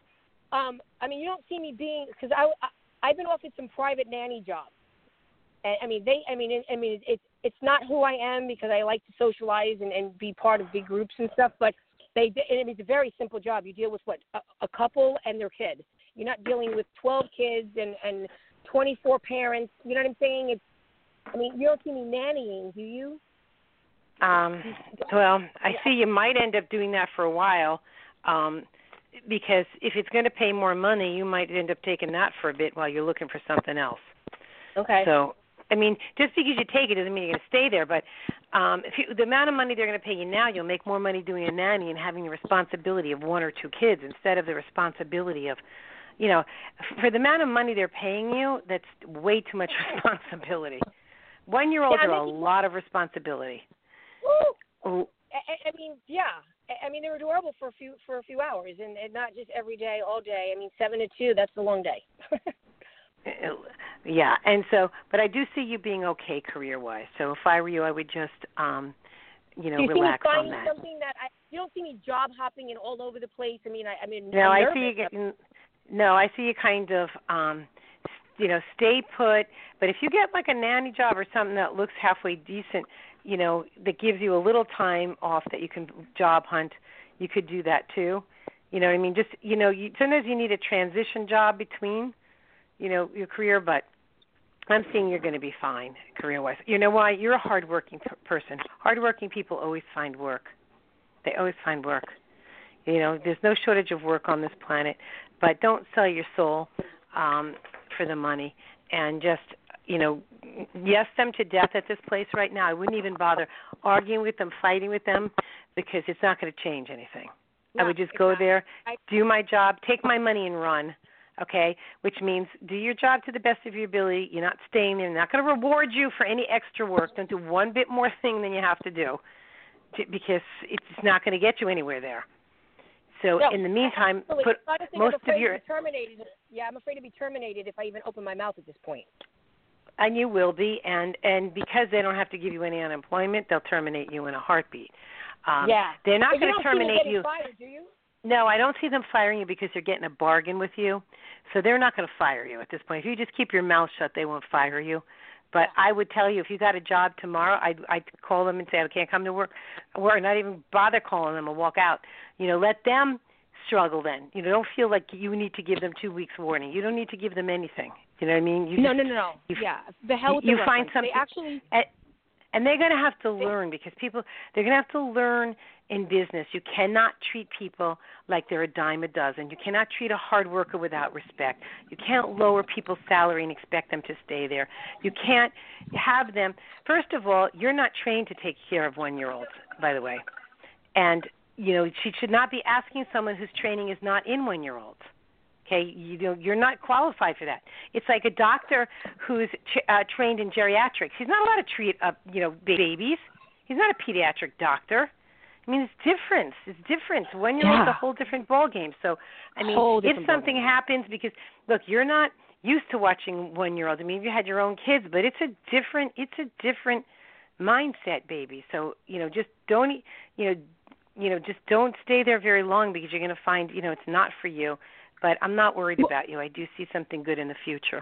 um, I mean, you don't see me being because I, I I've been offered some private nanny jobs. And, I mean, they. I mean, I mean, it's it's not who I am because I like to socialize and, and be part of big groups and stuff. But they, and I mean, it's a very simple job. You deal with what a, a couple and their kid. You're not dealing with twelve kids and and twenty-four parents. You know what I'm saying? It's. I mean, you don't see me nannying, do you? Um. Well, I see you might end up doing that for a while. Um, because if it's going to pay more money, you might end up taking that for a bit while you're looking for something else. Okay. So, I mean, just because you take it doesn't mean you're going to stay there. But um, if you, the amount of money they're going to pay you now, you'll make more money doing a nanny and having the responsibility of one or two kids instead of the responsibility of, you know, for the amount of money they're paying you, that's way too much responsibility. One-year-olds yeah, are a lot of responsibility. Woo. I, I mean, yeah. I mean, they're adorable for a few for a few hours, and, and not just every day, all day. I mean, seven to two, that's a long day. Yeah, and so, but I do see you being okay career-wise. So if I were you, I would just, um, you know, do you relax see me on that. Something that I, you don't see me job hopping and all over the place. I mean, I, I mean, no, I'm I nervous. see you getting. No, I see you kind of, um, you know, stay put. But if you get like a nanny job or something that looks halfway decent, you know, that gives you a little time off that you can job hunt, you could do that too. You know what I mean? Just, you know, you, sometimes you need a transition job between, you know, your career, but I'm seeing you're going to be fine career-wise. You know why? You're a hardworking p- person. Hardworking people always find work. They always find work. You know, there's no shortage of work on this planet, but don't sell your soul um, for the money. And just, you know, yes them to death at this place right now. I wouldn't even bother arguing with them, fighting with them, because it's not going to change anything. No, I would just go not. there, I, do my job, take my money and run. Okay, which means do your job to the best of your ability. You're not staying there. They're not going to reward you for any extra work. Don't do one bit more thing than you have to do to, because it's not going to get you anywhere there. So no, in the meantime, absolutely. put I'm most afraid of your... to be terminated. Yeah, I'm afraid to be terminated if I even open my mouth at this point. And you will be, and, and because they don't have to give you any unemployment, they'll terminate you in a heartbeat. Um, yeah. They're not going to terminate you. you. Fired, do you? No, I don't see them firing you because they're getting a bargain with you. So they're not going to fire you at this point. If you just keep your mouth shut, they won't fire you. But I would tell you, if you got a job tomorrow, I'd, I'd call them and say, I can't come to work, or not even bother calling them and walk out. You know, let them struggle then. You know, don't feel like you need to give them two weeks warning. You don't need to give them anything. You know what I mean? You no, just, no, no, no. You, yeah, the hell with you the find reference. something. They actually, and, and they're going to have to learn because people, they're going to have to learn in business. You cannot treat people like they're a dime a dozen. You cannot treat a hard worker without respect. You can't lower people's salary and expect them to stay there. You can't have them. First of all, you're not trained to take care of one-year-olds, by the way. And, you know, she should not be asking someone whose training is not in one-year-olds. Okay, you know, you're not qualified for that. It's like a doctor who's uh, trained in geriatrics. He's not allowed to treat, uh, you know, babies. He's not a pediatric doctor. I mean, it's different. It's different. One year old's yeah. a whole different ball game. So, I mean, Whole if different something ballgame. happens, because look, you're not used to watching one year olds. I mean, you had your own kids, but it's a different. It's a different mindset, baby. So, you know, just don't, you know, you know, just don't stay there very long because you're going to find, you know, it's not for you. But I'm not worried well, about you. I do see something good in the future.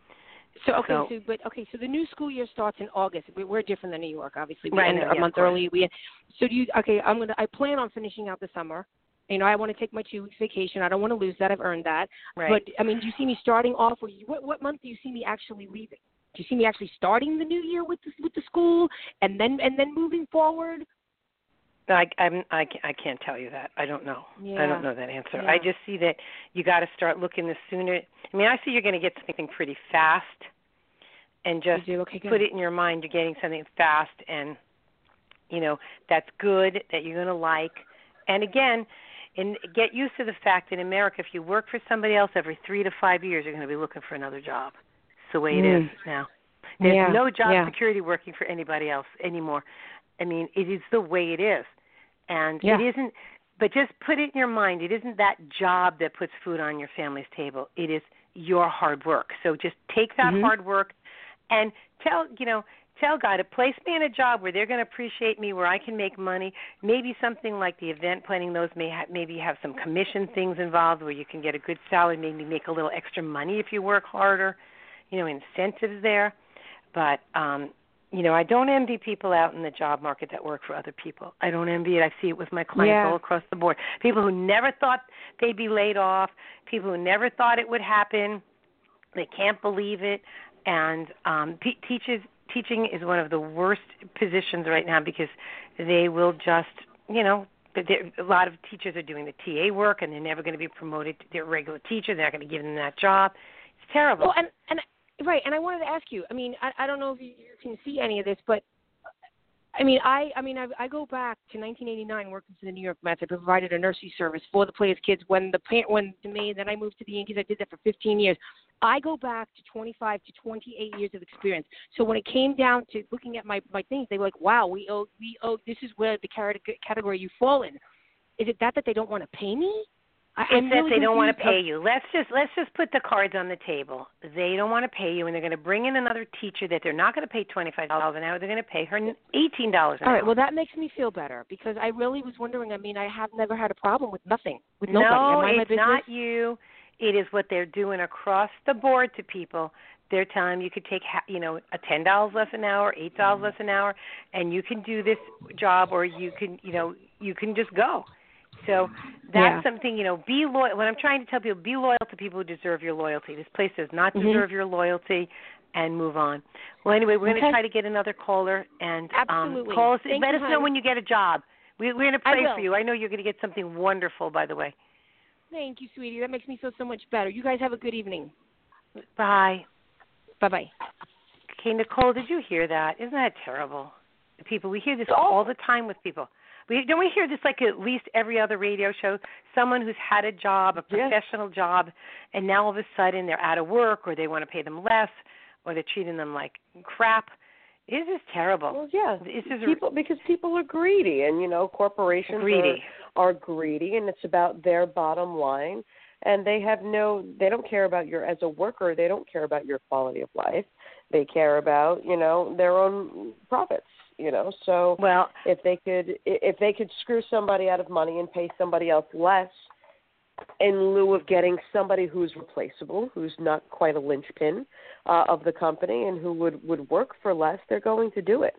So okay, so, so but okay, so the new school year starts in August. We, we're different than New York, obviously. We right, ended no, a yeah, month of course. early. We so do you? Okay, I'm gonna. I plan on finishing out the summer. You know, I want to take my two weeks vacation. I don't want to lose that. I've earned that. Right. But I mean, do you see me starting off? Or you, what what month do you see me actually leaving? Do you see me actually starting the new year with the, with the school and then and then moving forward? I, I'm, I, I can't tell you that. I don't know. Yeah. I don't know that answer. Yeah. I just see that you got to start looking the sooner. I mean, I see you're going to get something pretty fast, and just okay, put it in your mind you're getting something fast, and you know that's good, that you're going to like. And again, and get used to the fact that in America, if you work for somebody else every three to five years, you're going to be looking for another job. It's the way it mm. is now. There's yeah. no job yeah. security working for anybody else anymore. I mean, it is the way it is. And yeah. it isn't, but just put it in your mind, it isn't that job that puts food on your family's table. It is your hard work. So just take that mm-hmm. hard work and tell, you know, tell God to place me in a job where they're going to appreciate me, where I can make money. Maybe something like the event planning, those may ha- maybe have some commission things involved where you can get a good salary, maybe make a little extra money if you work harder, you know, incentives there. But, um, you know, I don't envy people out in the job market that work for other people. I don't envy it. I see it with my clients yeah. all across the board. People who never thought they'd be laid off, people who never thought it would happen. They can't believe it. And um, p- teachers, teaching is one of the worst positions right now because they will just, you know, a lot of teachers are doing the T A work and they're never going to be promoted to their regular teacher. They're not going to give them that job. It's terrible. Well, and, and right, and I wanted to ask you. I mean, I, I don't know if you, you can see any of this, but I mean, I, I mean, I, I go back to nineteen eighty-nine, working for the New York Mets. I provided a nursery service for the Players kids when the parent, when to me, then I moved to the Yankees. I did that for fifteen years. I go back to twenty-five to twenty-eight years of experience. So when it came down to looking at my, my things, they were like, wow, we owe, we owe, this is where the category you fall in. Is it that that they don't want to pay me? I, It's I'm that really they don't want to confused. pay you. Let's just let's just put the cards on the table. They don't want to pay you, and they're going to bring in another teacher that they're not going to pay twenty-five dollars an hour. They're going to pay her eighteen dollars an All hour. right, well, that makes me feel better because I really was wondering. I mean, I have never had a problem with nothing, with nobody. No, Am I my it's business? not you. It is what they're doing across the board to people. They're telling them you could take, you know, a ten dollars less an hour, eight dollars less an hour, and you can do this job, or you can, you know, you can just go. So that's yeah. something, you know, be loyal. What I'm trying to tell people, be loyal to people who deserve your loyalty. This place does not mm-hmm. deserve your loyalty, and move on. Well, anyway, we're okay. going to try to get another caller, and Absolutely. Um, call us. Thank let you, us honey. know when you get a job. We, we're going to pray will. for you. I know you're going to get something wonderful, by the way. Thank you, sweetie. That makes me feel so much better. You guys have a good evening. Bye. Bye-bye. Okay, Nicole, did you hear that? Isn't that terrible? The people, we hear this all the time with people. We, don't we hear this like at least every other radio show? Someone who's had a job, a professional yes. job, and now all of a sudden they're out of work, or they want to pay them less, or they're treating them like crap. This is terrible. Well, yeah, this is people, because people are greedy, and, you know, corporations greedy. Are, are greedy, and it's about their bottom line, and they have no, they don't care about your, as a worker, they don't care about your quality of life. They care about, you know, their own profits. You know, so well, if they could if they could screw somebody out of money and pay somebody else less, in lieu of getting somebody who's replaceable, who's not quite a linchpin uh, of the company, and who would, would work for less, they're going to do it.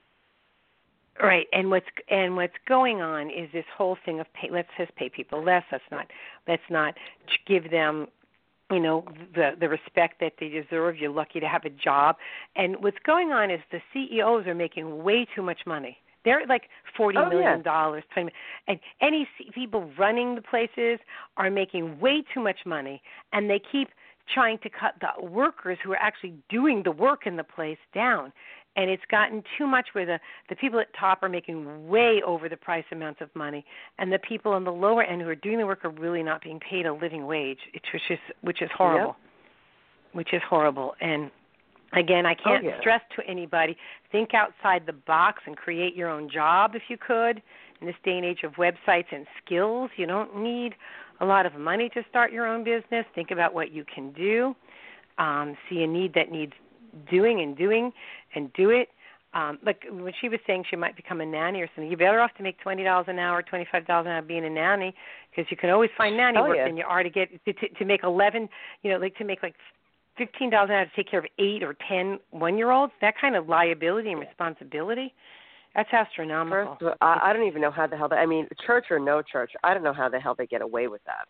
Right, and what's and what's going on is this whole thing of pay, let's just pay people less. Let's not let's not give them, you know, the the respect that they deserve. You're lucky to have a job. And what's going on is the C E Os are making way too much money. They're like forty oh, million yeah. dollars, and any people running the places are making way too much money, and they keep trying to cut the workers who are actually doing the work in the place down. And it's gotten too much where the, the people at top are making way over the price amounts of money, and the people on the lower end who are doing the work are really not being paid a living wage, which is which is horrible, yep. which is horrible. And again, I can't oh, yeah. stress to anybody, think outside the box and create your own job if you could. In this day and age of websites and skills, you don't need a lot of money to start your own business. Think about what you can do. Um, see a need that needs doing and doing and do it. Um, like when she was saying she might become a nanny or something, you're better off to make twenty dollars an hour, twenty-five dollars an hour being a nanny, because you can always find nanny oh, work yeah. than you are to get to, to, to make eleven, you know, like to make like fifteen dollars an hour to take care of eight or ten one-year-olds. That kind of liability and responsibility, that's astronomical. First, I, I don't even know how the hell they, I mean, church or no church, I don't know how the hell they get away with that.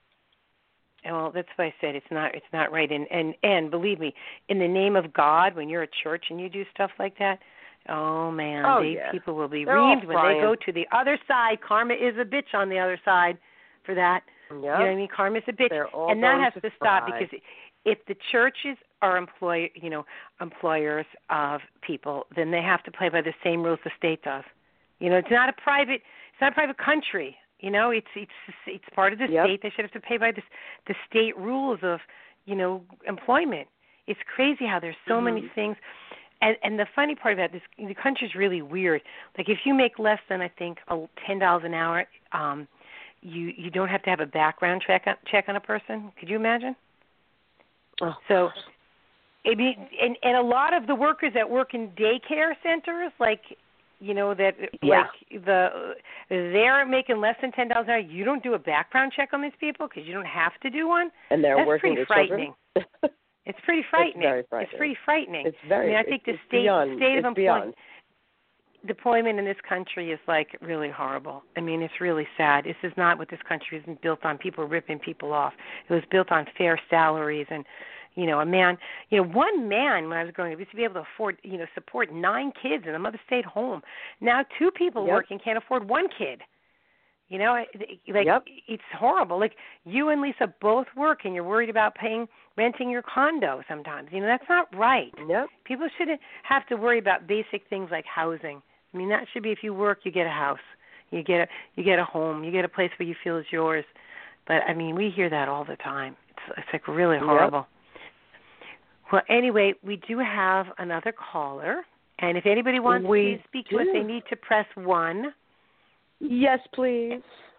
Well, that's why I said it's not it's not right. And, and and believe me, in the name of God, when you're at church and you do stuff like that, oh man, oh, these yeah. people will be They're reamed when frying. they go to the other side. Karma is a bitch on the other side for that. Yep. You know what I mean? Karma is a bitch, They're all and that going has to to stop fry. because if the churches are employ you know employers of people, then they have to play by the same rules the state does. You know, it's not a private it's not a private country. You know, it's it's it's part of the yep. state. They should have to pay by the the state rules of, you know, employment. It's crazy how there's so mm-hmm. many things, and and the funny part about this, the country's really weird. Like if you make less than I think ten dollars an hour, um, you you don't have to have a background check on, check on a person. Could you imagine? Oh. So, I mean, and and a lot of the workers that work in daycare centers, like. You know that yeah. like the they're making less than ten dollars an hour. You don't do a background check on these people because you don't have to do one. And they're That's working pretty with frightening. It's pretty frightening. It's very frightening. It's pretty frightening. It's very. I mean, I think it's, the state beyond, state of employment deployment in this country is like really horrible. I mean, it's really sad. This is not what this country is built on. People ripping people off. It was built on fair salaries and. You know, a man, you know, one man when I was growing up used to be able to afford, you know, support nine kids and the mother stayed home. Now two people yep. working can't afford one kid. You know, like yep. it's horrible. Like you and Lisa both work and you're worried about paying, renting your condo sometimes. You know, that's not right. Yep. People shouldn't have to worry about basic things like housing. I mean, that should be if you work, you get a house. You get a, you get a home. You get a place where you feel is yours. But, I mean, we hear that all the time. It's, it's like really horrible. Yep. Well, anyway, we do have another caller, and if anybody wants we to speak do. to us, they need to press one. Yes, please.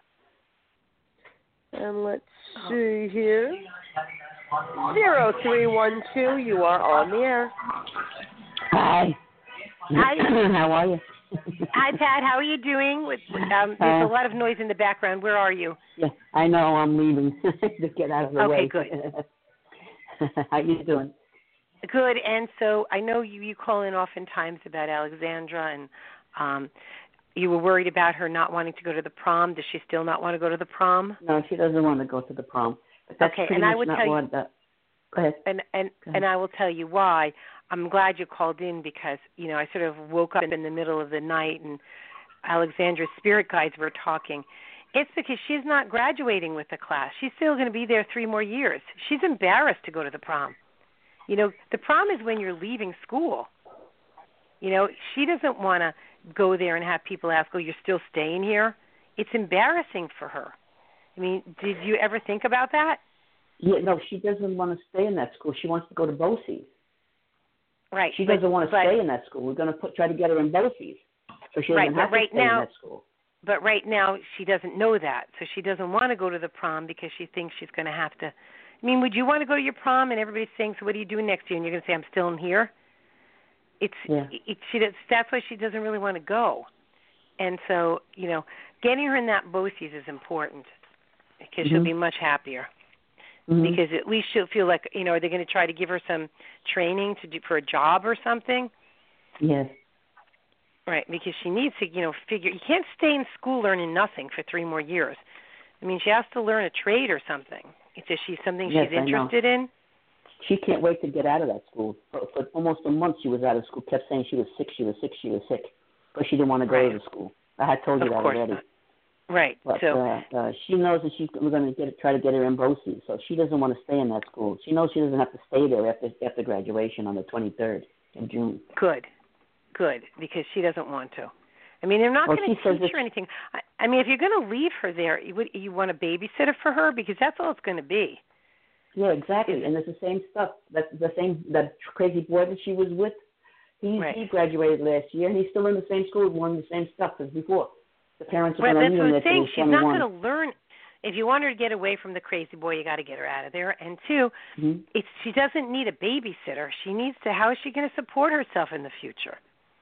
And let's see here. Zero three one two. You are on the air. Hi. Hi. How are you? Hi, Pat. How are you doing? With um, there's uh, a lot of noise in the background. Where are you? Yeah, I know. I'm leaving to get out of the okay, way. Okay, good. How you doing? Good, and so I know you, you call in oftentimes about Alexandra, and um, you were worried about her not wanting to go to the prom. Does she still not want to go to the prom? No, she doesn't want to go to the prom. But that's okay, pretty and much I would not tell what you, the, go ahead. And and, go ahead. and I will tell you why. I'm glad you called in because, you know, I sort of woke up in the middle of the night and Alexandra's spirit guides were talking. It's because she's not graduating with the class. She's still going to be there three more years. She's embarrassed to go to the prom. You know, the prom is when you're leaving school. You know, she doesn't want to go there and have people ask, oh, you're still staying here? It's embarrassing for her. I mean, did you ever think about that? Yeah, no, she doesn't want to stay in that school. She wants to go to BOCES. Right. She but, doesn't want to but, stay in that school. We're going to put, try to get her in BOCES. So she doesn't right, have to right stay now, in that school. But right now she doesn't know that. So she doesn't want to go to the prom because she thinks she's going to have to. I mean, would you want to go to your prom and everybody's saying, so what are you doing next year? And you're going to say, I'm still in here? It's, yeah. it, she does, that's why she doesn't really want to go. And so, you know, getting her in that BOCES is important because mm-hmm. she'll be much happier. Mm-hmm. Because at least she'll feel like, you know, are they going to try to give her some training to do for a job or something? Yes. Right, because she needs to, you know, figure. You can't stay in school learning nothing for three more years. I mean, she has to learn a trade or something. Is she something Yes, she's interested in? She can't wait to get out of that school. For, for almost a month she was out of school, kept saying she was sick, she was sick, she was sick. But she didn't want to go Right. to the school. I had told you Of that course already. not. Right. But so uh, uh, she knows that she, we're going to get try to get her in BOCES, so she doesn't want to stay in that school. She knows she doesn't have to stay there after after graduation on the twenty-third in June. good, good, because she doesn't want to. I mean, they're not Well, going she to says teach her it's- anything. I, I mean, if you're going to leave her there, you, would, you want a babysitter for her because that's all it's going to be. Yeah, exactly. And it's the same stuff. That's the same. That crazy boy that she was with, he Right. he graduated last year, and he's still in the same school doing the same stuff as before. The parents are Right, going to that's leave what him I'm there till saying. he's She's not twenty-one. going to learn. If you want her to get away from the crazy boy, you got to get her out of there. And two, Mm-hmm. it's she doesn't need a babysitter. She needs to. How is she going to support herself in the future?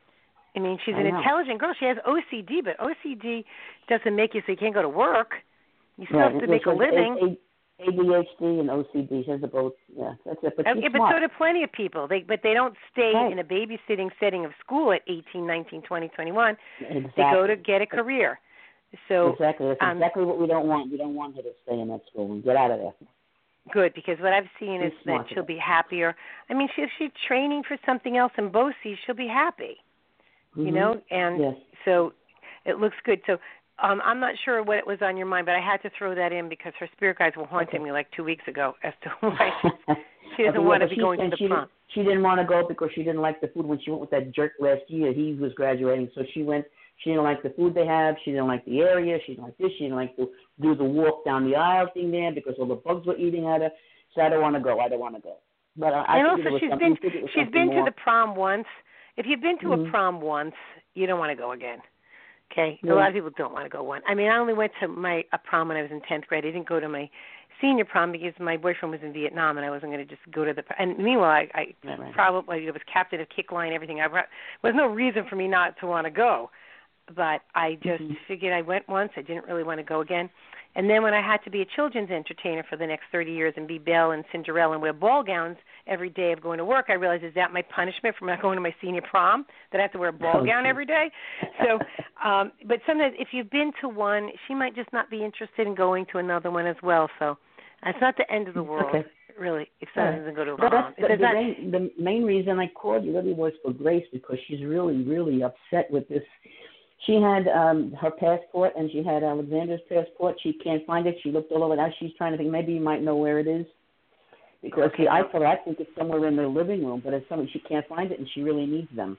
I mean, she's I an know. intelligent girl. She has O C D, but O C D doesn't make you so you can't go to work. You still Right. have to It make a was living. A D H D and O C D. She has the both. Yeah, that's it. But she's Okay, but smart. so do plenty of people. They but they don't stay Right. in a babysitting setting of school at eighteen, nineteen, twenty, twenty-one. Exactly. They go to get a career. So exactly. That's um, exactly what we don't want. We don't want her to stay in that school and get out of there. good, because what I've seen She's is that smart. she'll be happier. I mean, she, if she's training for something else in BOCES, she'll be happy. Mm-hmm. You know, and yes. so it looks good. So um, I'm not sure what it was on your mind, but I had to throw that in because her spirit guides were haunting Okay. me like two weeks ago as to why she's, she doesn't Okay, want yeah, to be she going to said the she prom. Didn't, she didn't want to go because she didn't like the food when she went with that jerk last year. He was graduating, so she went. She didn't like the food they have. She didn't like the area. She didn't like this. She didn't like to do the walk down the aisle thing there because all the bugs were eating at her. So I don't want to go. I don't want to go. But I, I And figured it also, was she's something- been it was she's something been to more. the prom once. If you've been to Mhm. a prom once, you don't want to go again. Okay, Yeah. a lot of people don't want to go one. I mean, I only went to my a prom when I was in tenth grade. I didn't go to my senior prom because my boyfriend was in Vietnam, and I wasn't going to just go to the. And meanwhile, I, I Right, right. probably it was captain of kick line, everything. I there was no reason for me not to want to go, but I just Mhm. figured I went once. I didn't really want to go again. And then when I had to be a children's entertainer for the next thirty years and be Belle and Cinderella and wear ball gowns every day of going to work, I realized, is that my punishment for not going to my senior prom, that I have to wear a ball Oh, gown geez. every day? So, um, but sometimes if you've been to one, she might just not be interested in going to another one as well. So it's not the end of the world, Okay. really, if All someone right. doesn't go to a But prom. that's If the, there's the, not- main, the main reason I called you really was for Grace because she's really, really upset with this. She had um, her passport and she had Alexander's passport. She can't find it. She looked all over. Now she's trying to think maybe you might know where it is. Because Okay. see, I thought I think it's somewhere in their living room, but it's something she can't find it and she really needs them.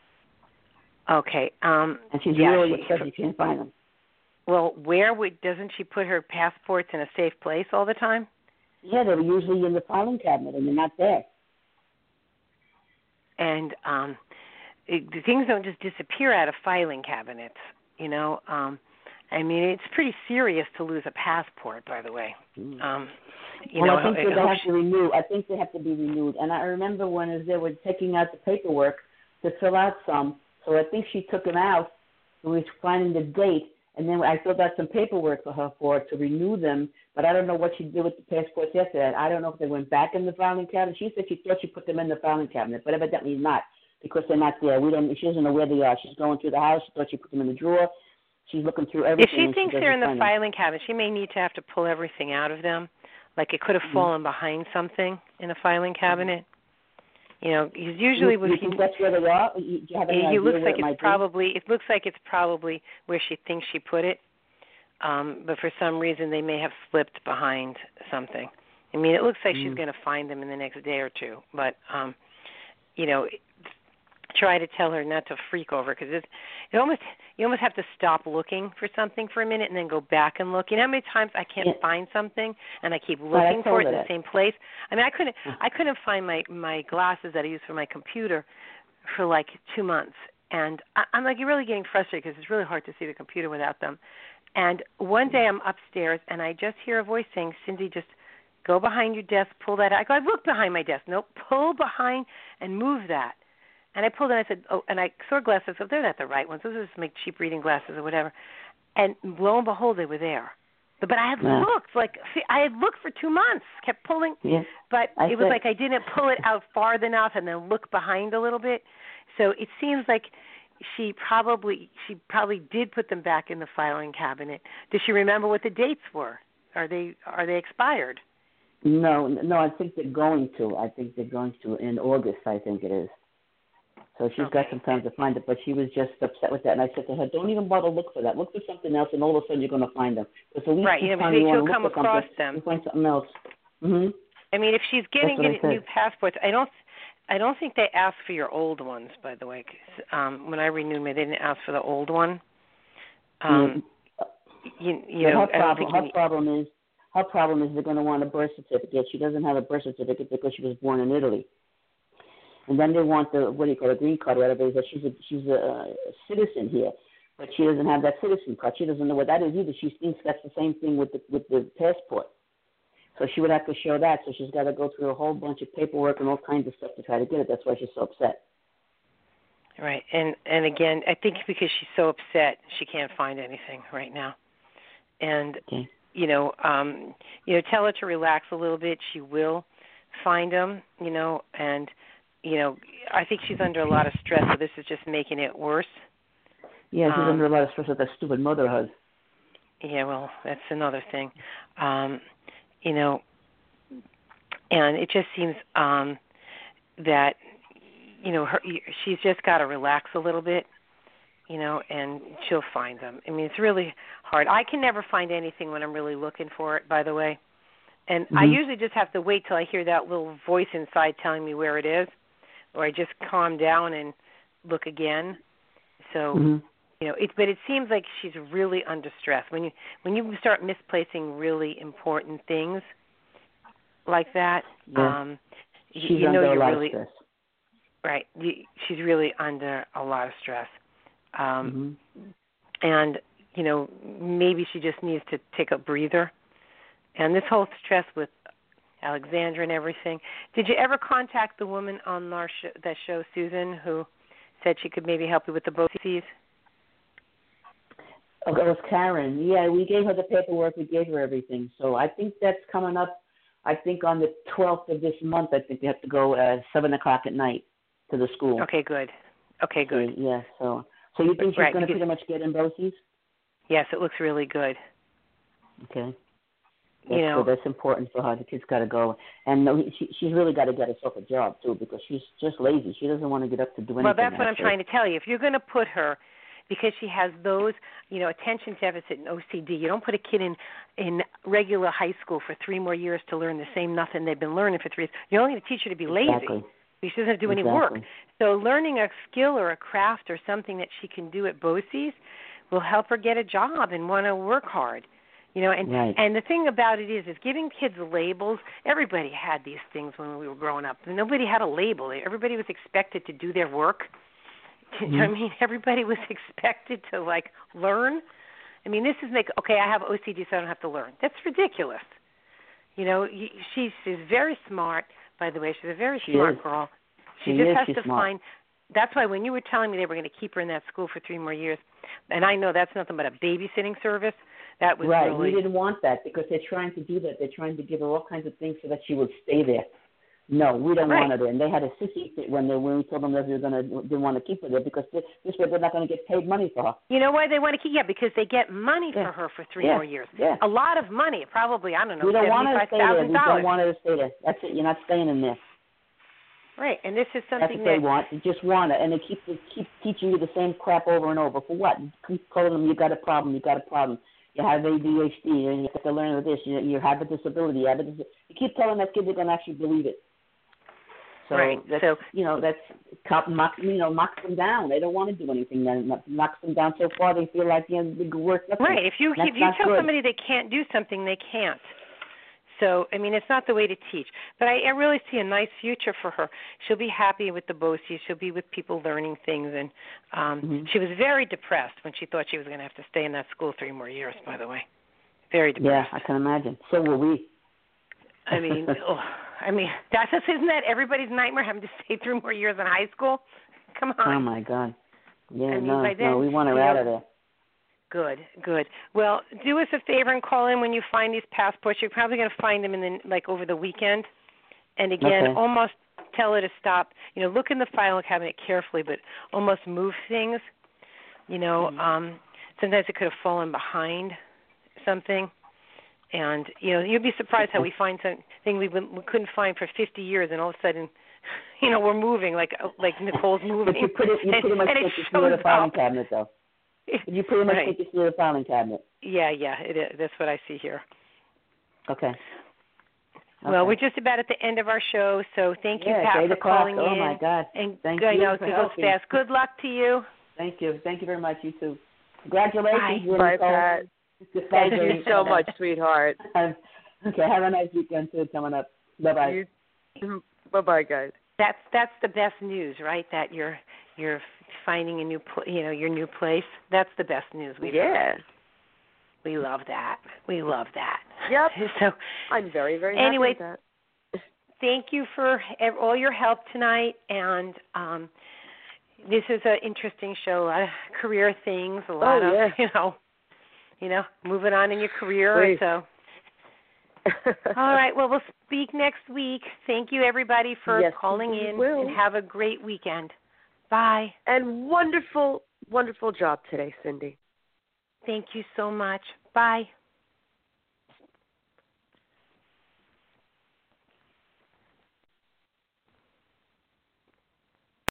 Okay. Um, And she's yeah, really she- upset she can't find them. well, where would doesn't she put her passports in a safe place all the time? Yeah, they're usually in the filing cabinet and they're not there. And um, it, the things don't just disappear out of filing cabinets. You know, um, I mean, it's pretty serious to lose a passport. By the way, um, you well, know, I think I, they I hope have she- to renew. I think they have to be renewed. And I remember when as they were taking out the paperwork to fill out some, so I think she took them out. We were finding the date, and then I filled out some paperwork for her for to renew them. But I don't know what she did with the passports after that. I don't know if they went back in the filing cabinet. She said she thought she put them in the filing cabinet, but evidently not because they're not there. We don't. She doesn't know where they are. She's going through the house. She thought she put them in the drawer. She's looking through everything. if she and thinks she they're in the doesn't find them. filing cabinet, she may need to have to pull everything out of them. Like it could have Mhm. fallen behind something in a filing cabinet. You know, because usually you, with you think that's where they are? You, do you have any It, idea it looks where like it it's might probably. It looks like it's probably where she thinks she put it, um, but for some reason they may have slipped behind something. I mean, it looks like she's Mm. going to find them in the next day or two, but um, you know, try to tell her not to freak over because it, it almost you almost have to stop looking for something for a minute and then go back and look. You know how many times I can't Yeah. find something and I keep Right, I looking for told it in her the that. same place? I mean, I couldn't Huh. I couldn't find my my glasses that I use for my computer for like two months, and I, I'm like, you're really getting frustrated because it's really hard to see the computer without them. And one day I'm upstairs and I just hear a voice saying, Cindy, just go behind your desk, pull that out. I go, I've looked behind my desk. Nope, pull behind and move that. And I pulled it and I said, oh, and I saw glasses. So they're not the right ones. Those are just my cheap reading glasses or whatever. And lo and behold, they were there. But I had Yeah. looked, like, I had looked for two months, kept pulling, Yeah. but I it was said- like I didn't pull it out far enough and then look behind a little bit. So it seems like she probably she probably did put them back in the filing cabinet. Does she remember what the dates were? Are they are they expired? No, no, I think they're going to. I think they're going to in August, I think it is. So she's Okay. got some time to find it, but she was just upset with that. And I said to her, don't even bother look for that. Look for something else, and all of a sudden you're going to find them. Because at least Right, each yeah, time maybe you want she'll to come look for across something, them. you find something else. Mm-hmm. I mean, if she's getting That's what I get new said. passports, I don't I don't think they ask for your old ones, by the way. 'Cause, um, when I renewed me, they didn't ask for the old one. Um, Mm. you, you But know, her I don't problem, think her you need, problem is, her problem is they're going to want a birth certificate. She doesn't have a birth certificate because she was born in Italy. And then they want the, what do you call it, a green card, whatever it is. She's a, she's a, a citizen here, but she doesn't have that citizen card. She doesn't know what that is either. She thinks that's the same thing with the, with the passport. So she would have to show that. So she's got to go through a whole bunch of paperwork and all kinds of stuff to try to get it. That's why she's so upset. right, and and again, I think because she's so upset, she can't find anything right now. And Okay. you know, um, you know, tell her to relax a little bit. She will find them, you know, and you know, I think she's under a lot of stress, so this is just making it worse. Yeah, she's Um, under a lot of stress with that stupid mother has. Yeah, well, that's another thing. Um, you know, and it just seems um, that, you know, her, she's just got to relax a little bit, you know, and she'll find them. I mean, it's really hard. I can never find anything when I'm really looking for it, by the way. And Mm-hmm. I usually just have to wait till I hear that little voice inside telling me where it is, or I just calm down and look again. So, Mm-hmm. you know, it, but it seems like she's really under stress. When you when you start misplacing really important things like that, Yeah. um, She's you, you under know a you're lot really of stress. right. You, she's really under a lot of stress, um, Mm-hmm. and you know maybe she just needs to take a breather. And this whole stress with Alexandra and everything. Did you ever contact the woman on our sh- that show, Susan, who said she could maybe help you with the BOCES? Oh, it was Karen. Yeah, we gave her the paperwork. We gave her everything. So I think that's coming up. I think on the twelfth of this month, I think we have to go at seven o'clock at night to the school. Okay, good. Okay, good. So, yeah. So, so you think she's Right, going to because- pretty much get in BOCES? Yes, it looks really good. Okay. You That's know, good. That's important for her. The kid's got to go, and no, she, she's really got to get herself a job too because she's just lazy. She doesn't want to get up to do anything. well, that's what I'm actually. trying to tell you. If you're going to put her, because she has those, you know, attention deficit and O C D, you don't put a kid in in regular high school for three more years to learn the same nothing they've been learning for three years. You're only going to teach her to be lazy. Exactly. She doesn't have to do exactly. any work. So learning a skill or a craft or something that she can do at BOCES will help her get a job and want to work hard. You know, and Right. and the thing about it is, is giving kids labels. Everybody had these things when we were growing up. Nobody had a label. Everybody was expected to do their work. You know what I mean? Everybody was expected to like learn. I mean, this is like, okay, I have O C D, so I don't have to learn. That's ridiculous. You know, she's she's very smart. By the way, she's a very She smart is. girl. She, She just is. has She's to smart. find. That's why when you were telling me they were going to keep her in that school for three more years, and I know that's nothing but a babysitting service. That was right. really. We didn't want that because they're trying to do that. They're trying to give her all kinds of things so that she would stay there. No, we don't Right. want her there. And they had a sissy fit when they when we told them that we were going to didn't want to keep her there because this, this way they're not going to get paid money for her. You know why they want to keep? Yeah, because they get money Yeah. for her for three Yeah. more years. Yeah. A lot of money, probably. I don't know, We don't want her to seventy-five stay there. thousand We don't dollars. want her to stay there. That's it. You're not staying in there. Right, and this is That's something what they that. want. They just want it, and they keep they keep teaching you the same crap over and over. For what? You keep telling them you got a problem. You got a problem. You have A D H D, and you have to learn with this. You, you have a disability. You have a dis- You keep telling that kid they're going to actually believe it. So Right, that's, so- you know, that's cop mock, you know, knocks them down. They don't want to do anything. Then knocks them down so far they feel like you know the work. Right, if you That's if you not tell good. somebody they can't do something, they can't. So, I mean, it's not the way to teach. But I, I really see a nice future for her. She'll be happy with the BOCES. She'll be with people learning things. And um, Mm-hmm. she was very depressed when she thought she was going to have to stay in that school three more years, by the way. Very Yeah, depressed. I can imagine. So will we. I mean, oh, I mean, that's isn't that everybody's nightmare, having to stay three more years in high school? Come on. Oh my God. Yeah, I mean, no, by then, no, we want her you out know, of there. Good, good. Well, do us a favor and call in when you find these passports. You're probably going to find them in the like over the weekend. And again, Okay. almost tell her to stop. You know, look in the filing cabinet carefully, but almost move things. You know, Mm-hmm. um, sometimes it could have fallen behind something. And you know, you'd be surprised how we find something we, we couldn't find for fifty years, and all of a sudden, you know, we're moving like like Nicole's moving. But you put it, you and, pretty much and it take this near the shows filing up. cabinet, though. You pretty much Right. take this near the filing cabinet. Yeah, yeah, it is. That's what I see here. Okay. Well, Okay. we're just about at the end of our show, so thank you, Yeah, Pat, eight for o'clock. calling Oh, in. my God. And Thank I you know for it goes helping. fast. Good luck to you. Thank you. Thank you very much. You too. Congratulations, Bye. you and Bye, Nicole. Pat. Goodbye, Thank Jody. you so much, sweetheart. Have- okay, have a nice weekend, too, coming up. Bye-bye. You, bye-bye, guys. That's that's the best news, right? That you're you're finding a new pl- you know your new place. That's the best news we've Yeah. heard. We love that. We love that. Yep. So I'm very, very Anyway, happy with that. thank you for ev- all your help tonight, and um, this is an interesting show. A lot of career things, a lot Oh, of yeah. you know, you know, moving on in your career. Please. So, all right. Well, we'll speak next week. Thank you, everybody, for Yes, calling we in, will. and have a great weekend. Bye. And wonderful, wonderful job today, Cindy. Thank you so much. Bye.